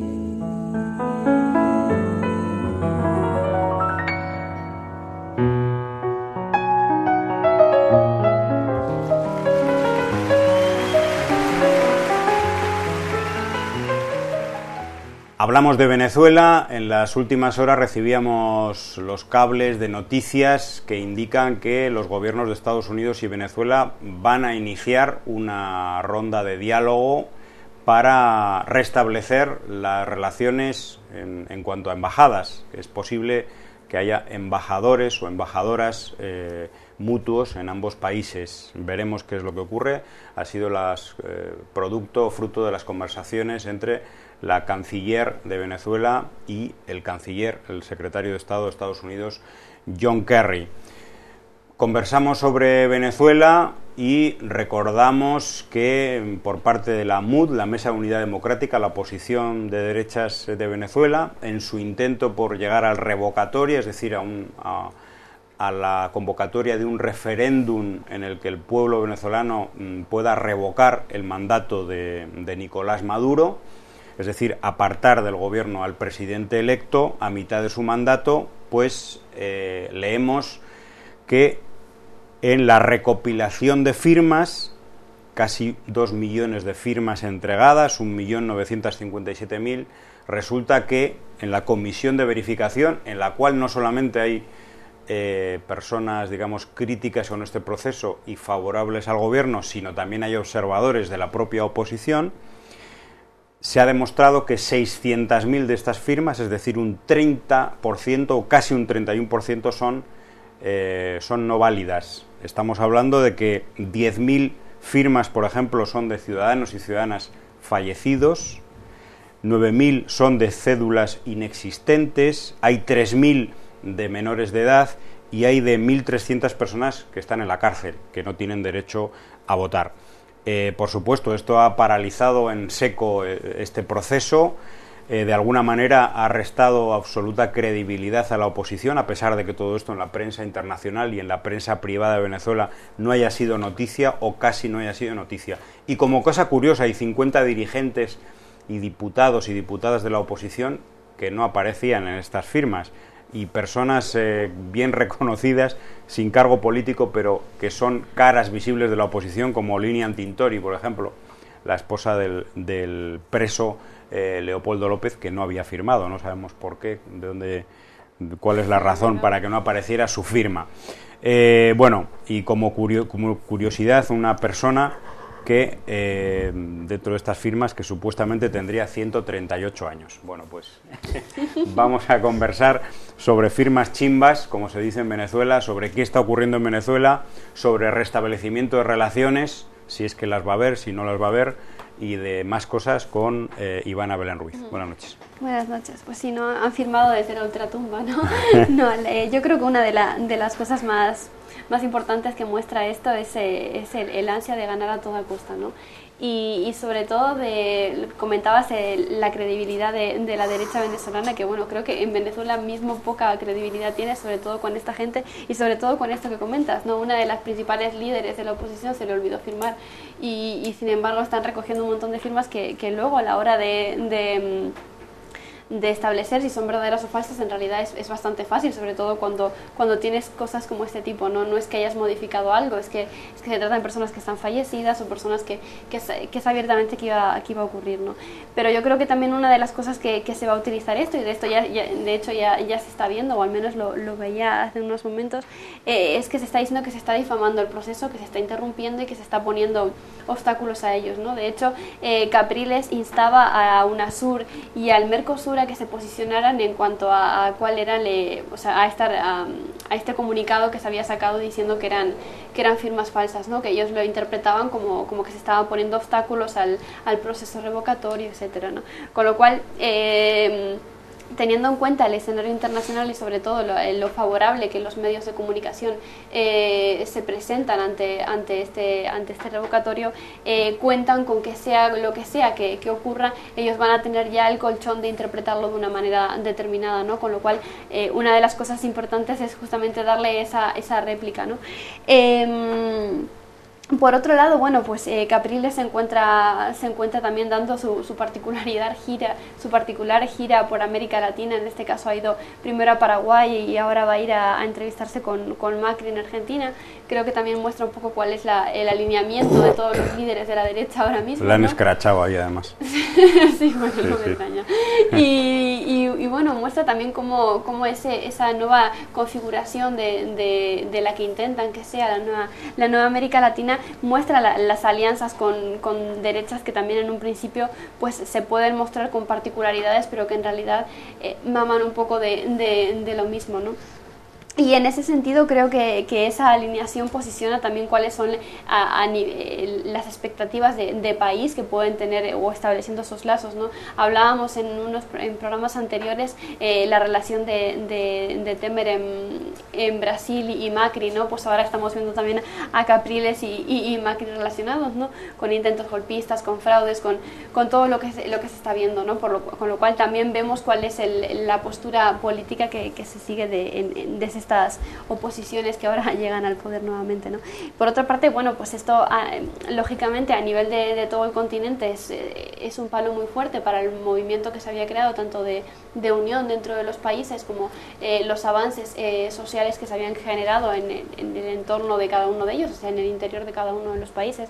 Hablamos de Venezuela. En las últimas horas recibíamos los cables de noticias que indican que los gobiernos de Estados Unidos y Venezuela van a iniciar una ronda de diálogo para restablecer las relaciones en, en cuanto a embajadas. Es posible que haya embajadores o embajadoras eh, mutuos en ambos países. Veremos qué es lo que ocurre. Ha sido las, eh, producto o fruto de las conversaciones entre la canciller de Venezuela y el canciller, el secretario de Estado de Estados Unidos, John Kerry. Conversamos sobre Venezuela y recordamos que por parte de la M U D, la Mesa de Unidad Democrática, la oposición de derechas de Venezuela, en su intento por llegar al revocatoria, es decir, a, un, a, a la convocatoria de un referéndum en el que el pueblo venezolano mm, pueda revocar el mandato de, de Nicolás Maduro, es decir, apartar del gobierno al presidente electo a mitad de su mandato, pues eh, leemos que en la recopilación de firmas, casi dos millones de firmas entregadas, un millón novecientos cincuenta y siete mil, resulta que en la comisión de verificación, en la cual no solamente hay eh, personas, digamos, críticas con este proceso y favorables al gobierno, sino también hay observadores de la propia oposición, se ha demostrado que seiscientas mil de estas firmas, es decir, un treinta por ciento o casi un treinta y uno por ciento son, eh, son no válidas. Estamos hablando de que diez mil firmas, por ejemplo, son de ciudadanos y ciudadanas fallecidos, nueve mil son de cédulas inexistentes, hay tres mil de menores de edad y hay de mil trescientas personas que están en la cárcel, que no tienen derecho a votar. Eh, por supuesto, esto ha paralizado en seco eh, este proceso, eh, de alguna manera ha restado absoluta credibilidad a la oposición, a pesar de que todo esto en la prensa internacional y en la prensa privada de Venezuela no haya sido noticia o casi no haya sido noticia. Y como cosa curiosa, hay cincuenta dirigentes y diputados y diputadas de la oposición que no aparecían en estas firmas, y personas eh, bien reconocidas, sin cargo político, pero que son caras visibles de la oposición, como Linian Tintori, por ejemplo, la esposa del, del preso eh, Leopoldo López, que no había firmado. No sabemos por qué, de dónde, cuál es la razón para que no apareciera su firma. Eh, bueno, y como, curio, como curiosidad, una persona que eh, dentro de estas firmas que supuestamente tendría ciento treinta y ocho años. Bueno, pues vamos a conversar sobre firmas chimbas, como se dice en Venezuela, sobre qué está ocurriendo en Venezuela, sobre restablecimiento de relaciones, si es que las va a haber, si no las va a haber, y de más cosas con eh, Ivana Belén Ruiz. Uh-huh. Buenas noches. Buenas noches. Pues sí, no han firmado desde la ultratumba, ¿no? no eh, yo creo que una de, la, de las cosas más... más importantes que muestra esto es, eh, es el, el ansia de ganar a toda costa, ¿no? Y, y sobre todo, de, comentabas el, la credibilidad de, de la derecha venezolana, que bueno, creo que en Venezuela mismo poca credibilidad tiene, sobre todo con esta gente y sobre todo con esto que comentas, ¿no? Una de las principales líderes de la oposición se le olvidó firmar y, y sin embargo están recogiendo un montón de firmas que, que luego a la hora de... de de establecer si son verdaderas o falsas en realidad es, es bastante fácil, sobre todo cuando, cuando tienes cosas como este tipo, ¿no? No es que hayas modificado algo, es que, es que se trata de personas que están fallecidas o personas que, que, que es abiertamente que iba, que iba a ocurrir, ¿no? Pero yo creo que también una de las cosas que, que se va a utilizar esto, y de esto ya, ya de hecho ya, ya se está viendo, o al menos lo, lo veía hace unos momentos, eh, es que se está diciendo que se está difamando el proceso, que se está interrumpiendo y que se está poniendo obstáculos a ellos, ¿no? De hecho, eh, Capriles instaba a UNASUR y al Mercosur a que se posicionaran en cuanto a, a cuál era le, o sea, a, estar, a, a este comunicado que se había sacado diciendo que eran, que eran firmas falsas, ¿no? Que ellos lo interpretaban como, como que se estaban poniendo obstáculos al, al proceso revocatorio, etcétera, ¿no? Con lo cual, eh, teniendo en cuenta el escenario internacional y sobre todo lo, lo favorable que los medios de comunicación eh, se presentan ante, ante, este, ante este revocatorio, eh, cuentan con que sea lo que sea que, que ocurra, ellos van a tener ya el colchón de interpretarlo de una manera determinada, ¿no? Con lo cual, eh, una de las cosas importantes es justamente darle esa, esa réplica, ¿no? Eh, Por otro lado, bueno, pues eh, Capriles se encuentra, se encuentra también dando su, su particularidad gira, su particular gira por América Latina. En este caso ha ido primero a Paraguay y ahora va a ir a, a entrevistarse con, con Macri en Argentina. Creo que también muestra un poco cuál es la, el alineamiento de todos los líderes de la derecha ahora mismo. La han ¿no? escrachado ahí además. Sí, bueno, sí, no sí. me extraña. Y, y, y bueno, muestra también cómo, cómo ese, esa nueva configuración de, de, de la que intentan que sea la nueva, la nueva América Latina, muestra la, las alianzas con, con derechas que también en un principio pues se pueden mostrar con particularidades, pero que en realidad eh, maman un poco de, de, de lo mismo, ¿no? Y en ese sentido creo que, que esa alineación posiciona también cuáles son a, a nivel, las expectativas de, de país que pueden tener o estableciendo esos lazos, ¿no? Hablábamos en unos en programas anteriores eh, la relación de, de, de Temer en, en Brasil y Macri, ¿no? Pues ahora estamos viendo también a Capriles y, y, y Macri relacionados, ¿no? Con intentos golpistas, con fraudes, con, con todo lo que, se, lo que se está viendo, ¿no? Por lo, con lo cual también vemos cuál es el, la postura política que, que se sigue de, en, en, de ese estas oposiciones que ahora llegan al poder nuevamente, ¿no? Por otra parte, bueno, pues esto a, lógicamente a nivel de, de todo el continente es, es un palo muy fuerte para el movimiento que se había creado, tanto de, de unión dentro de los países como eh, los avances eh, sociales que se habían generado en, en el entorno de cada uno de ellos, o sea, en el interior de cada uno de los países.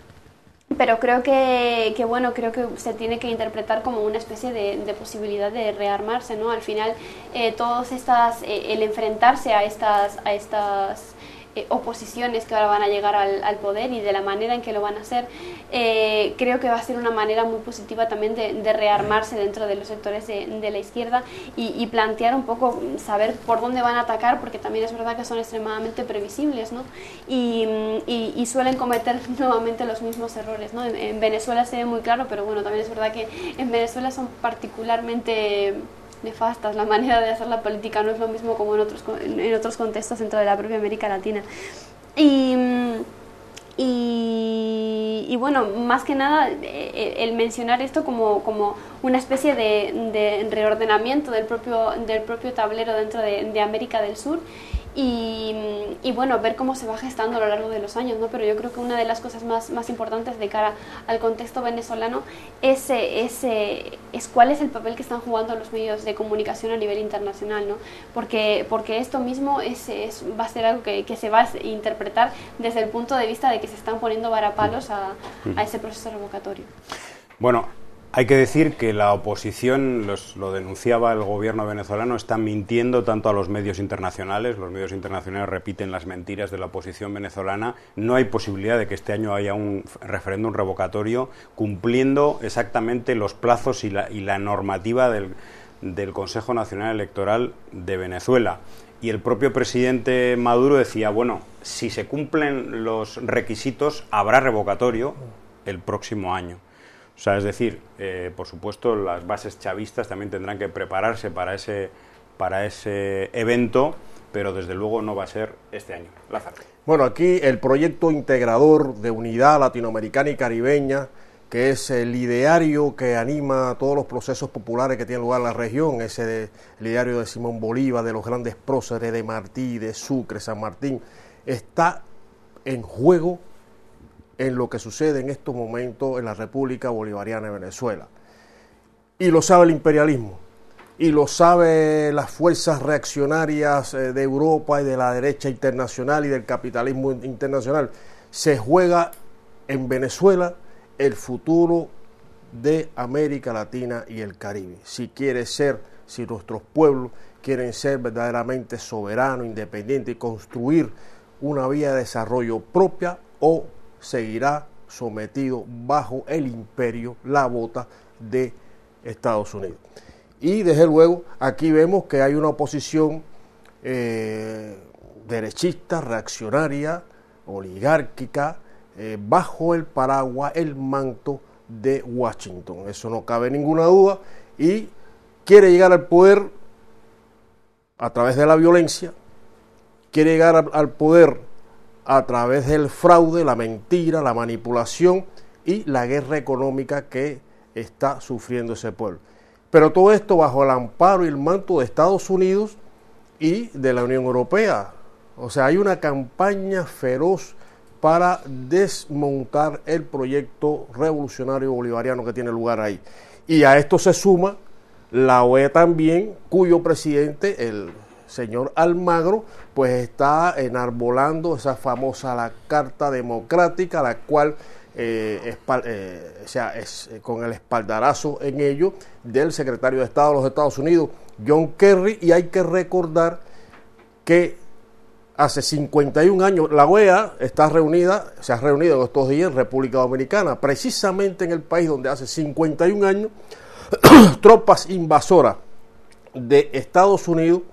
Pero creo que, que bueno, creo que se tiene que interpretar como una especie de, de posibilidad de rearmarse, ¿no? Al final, eh, todas estas, eh, el enfrentarse a estas, a estas eh, oposiciones que ahora van a llegar al, al poder y de la manera en que lo van a hacer, eh, creo que va a ser una manera muy positiva también de, de rearmarse dentro de los sectores de, de la izquierda y, y plantear un poco, saber por dónde van a atacar, porque también es verdad que son extremadamente previsibles, ¿no? Y, y, y suelen cometer nuevamente los mismos errores, ¿no? En, en Venezuela se ve muy claro, pero bueno, también es verdad que en Venezuela son particularmente nefastas, la manera de hacer la política no es lo mismo como en otros, en otros contextos dentro de la propia América Latina. Y, y, y bueno, más que nada el mencionar esto como, como una especie de, de reordenamiento del propio, del propio tablero dentro de, de América del Sur. Y, y bueno, ver cómo se va gestando a lo largo de los años, ¿no? Pero yo creo que una de las cosas más, más importantes de cara al contexto venezolano es, es, es cuál es el papel que están jugando los medios de comunicación a nivel internacional, ¿no? Porque, porque esto mismo es, es, va a ser algo que, que se va a interpretar desde el punto de vista de que se están poniendo varapalos a, a ese proceso revocatorio. Bueno, hay que decir que la oposición, los, lo denunciaba el gobierno venezolano, está mintiendo tanto a los medios internacionales. Los medios internacionales repiten las mentiras de la oposición venezolana. No hay posibilidad de que este año haya un referéndum revocatorio cumpliendo exactamente los plazos y la, y la normativa del, del Consejo Nacional Electoral de Venezuela. Y el propio presidente Maduro decía, bueno, si se cumplen los requisitos, habrá revocatorio el próximo año. O sea, es decir, eh, por supuesto, las bases chavistas también tendrán que prepararse para ese, para ese evento, pero desde luego no va a ser este año. Lázaro. Bueno, aquí el proyecto integrador de unidad latinoamericana y caribeña, que es el ideario que anima todos los procesos populares que tienen lugar en la región, ese de, el ideario de Simón Bolívar, de los grandes próceres de Martí, de Sucre, San Martín, está en juego en lo que sucede en estos momentos en la República Bolivariana de Venezuela. Y lo sabe el imperialismo, y lo sabe las fuerzas reaccionarias de Europa y de la derecha internacional y del capitalismo internacional. Se juega en Venezuela el futuro de América Latina y el Caribe. Si quiere ser, si nuestros pueblos quieren ser verdaderamente soberanos, independientes y construir una vía de desarrollo propia, o seguirá sometido bajo el imperio, la bota de Estados Unidos. Y desde luego aquí vemos que hay una oposición eh, derechista, reaccionaria, oligárquica, eh, bajo el paraguas, el manto de Washington. Eso no cabe ninguna duda. Y quiere llegar al poder a través de la violencia, quiere llegar al, al poder a través del fraude, la mentira, la manipulación y la guerra económica que está sufriendo ese pueblo. Pero todo esto bajo el amparo y el manto de Estados Unidos y de la Unión Europea. O sea, hay una campaña feroz para desmontar el proyecto revolucionario bolivariano que tiene lugar ahí. Y a esto se suma la O E A también, cuyo presidente, el señor Almagro, pues está enarbolando esa famosa la Carta Democrática, la cual eh, espal, eh, o sea, es eh, con el espaldarazo en ello del secretario de Estado de los Estados Unidos, John Kerry, y hay que recordar que hace cincuenta y un años la O E A está reunida, se ha reunido en estos días en República Dominicana, precisamente en el país donde hace cincuenta y un años tropas invasoras de Estados Unidos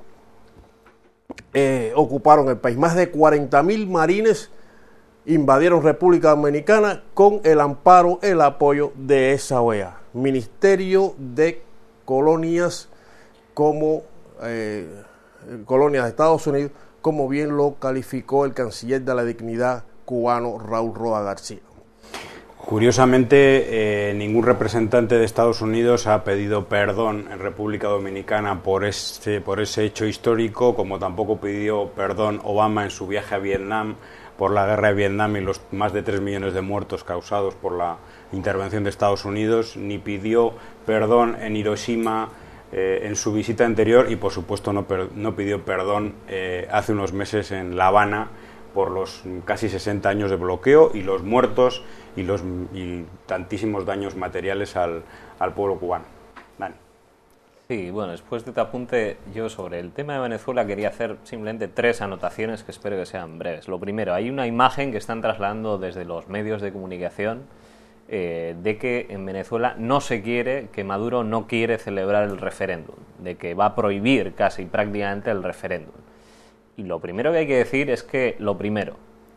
eh, ocuparon el país. Más de cuarenta mil marines invadieron República Dominicana con el amparo, el apoyo de esa O E A. Ministerio de Colonias como eh, colonias de Estados Unidos, como bien lo calificó el canciller de la dignidad cubano Raúl Roa García. Curiosamente, eh, ningún representante de Estados Unidos ha pedido perdón en República Dominicana por ese, por ese hecho histórico, como tampoco pidió perdón Obama en su viaje a Vietnam por la guerra de Vietnam y los más de tres millones de muertos causados por la intervención de Estados Unidos, ni pidió perdón en Hiroshima eh, en su visita anterior y, por supuesto, no, per, no pidió perdón eh, hace unos meses en La Habana por los casi sesenta años de bloqueo y los muertos y los y tantísimos daños materiales al, al pueblo cubano. Dani. Sí, bueno, después de este apunte, yo sobre el tema de Venezuela quería hacer simplemente tres anotaciones que espero que sean breves. Lo primero, hay una imagen que están trasladando desde los medios de comunicación eh, de que en Venezuela no se quiere, que Maduro no quiere celebrar el referéndum, de que va a prohibir casi prácticamente el referéndum. Y lo primero que hay que decir es que, lo primero,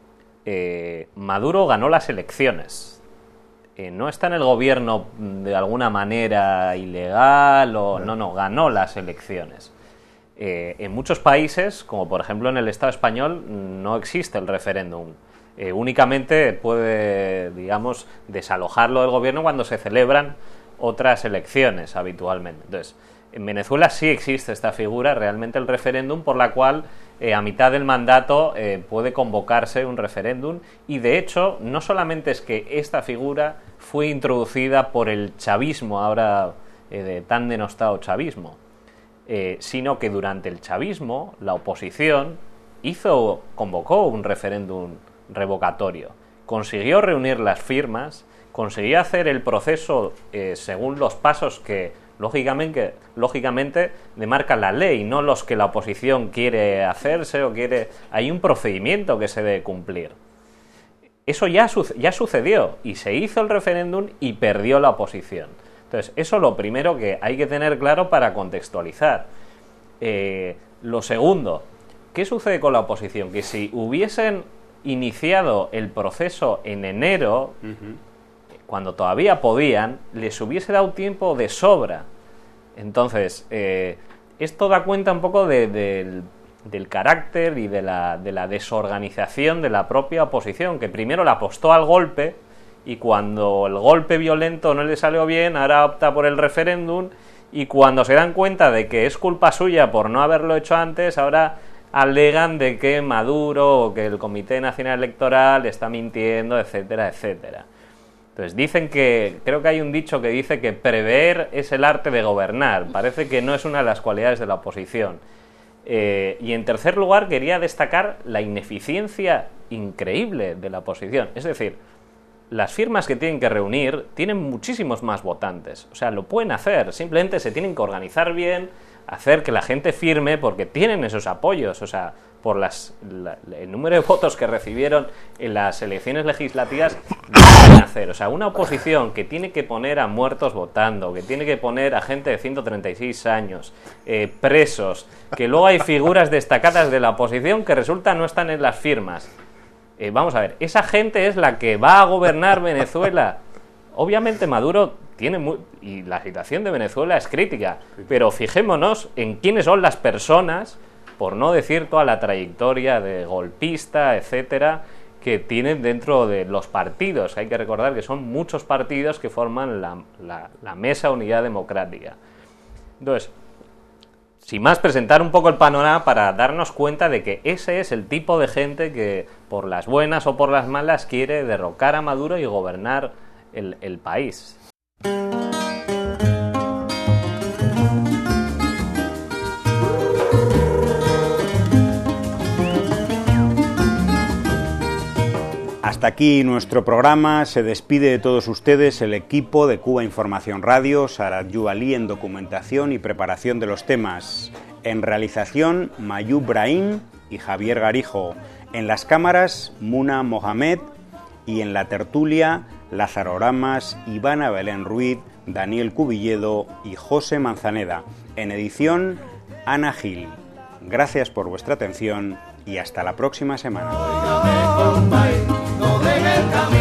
eh, Maduro ganó las elecciones. Eh, no está en el gobierno de alguna manera ilegal, o no, no, ganó las elecciones. Eh, en muchos países, como por ejemplo en el Estado español, no existe el referéndum. Eh, únicamente puede, digamos, desalojarlo del gobierno cuando se celebran otras elecciones habitualmente. Entonces, en Venezuela sí existe esta figura, realmente el referéndum, por la cual eh, a mitad del mandato eh, puede convocarse un referéndum, y de hecho no solamente es que esta figura fue introducida por el chavismo, ahora eh, de tan denostado chavismo, eh, sino que durante el chavismo la oposición hizo, convocó un referéndum revocatorio, consiguió reunir las firmas, consiguió hacer el proceso eh, según los pasos que Lógicamente, lógicamente demarca la ley, no los que la oposición quiere hacerse o quiere. Hay un procedimiento que se debe cumplir. Eso ya, ya sucedió y se hizo el referéndum y perdió la oposición. Entonces, eso es lo primero que hay que tener claro para contextualizar. Eh, lo segundo, ¿qué sucede con la oposición? Que si hubiesen iniciado el proceso en enero, uh-huh, cuando todavía podían, les hubiese dado tiempo de sobra. Entonces, eh, esto da cuenta un poco de, de, del, del carácter y de la, de la desorganización de la propia oposición, que primero le apostó al golpe y cuando el golpe violento no le salió bien, ahora opta por el referéndum, y cuando se dan cuenta de que es culpa suya por no haberlo hecho antes, ahora alegan de que Maduro o que el Comité Nacional Electoral está mintiendo, etcétera, etcétera. Entonces dicen que, creo que hay un dicho que dice que prever es el arte de gobernar. Parece que no es una de las cualidades de la oposición. Eh, y en tercer lugar quería destacar la ineficiencia increíble de la oposición. Es decir, las firmas que tienen que reunir tienen muchísimos más votantes. O sea, lo pueden hacer, simplemente se tienen que organizar bien, hacer que la gente firme porque tienen esos apoyos. O sea, por las, la, el número de votos que recibieron en las elecciones legislativas, lo pueden hacer. O sea, una oposición que tiene que poner a muertos votando, que tiene que poner a gente de ciento treinta y seis años, eh, presos, que luego hay figuras destacadas de la oposición que resulta no están en las firmas. Eh, vamos a ver, esa gente es la que va a gobernar Venezuela obviamente Maduro tiene muy, y la situación de Venezuela es crítica, pero fijémonos en quiénes son las personas, por no decir toda la trayectoria de golpista, etcétera, que tienen dentro de los partidos. Hay que recordar que son muchos partidos que forman la, la, la Mesa Unidad Democrática. Entonces, sin más, presentar un poco el panorama para darnos cuenta de que ese es el tipo de gente que, por las buenas o por las malas, quiere derrocar a Maduro y gobernar el, el país. Hasta aquí nuestro programa. Se despide de todos ustedes el equipo de Cuba Información Radio, Sarat Yuvalí en documentación y preparación de los temas. En realización, Mayub Brahim y Javier Garijo. En las cámaras, Muna Mohamed. Y en la tertulia, Lázaro Ramas, Ivana Belén Ruiz, Daniel Cubilledo y José Manzaneda. En edición, Ana Gil. Gracias por vuestra atención y hasta la próxima semana. No deje el camino.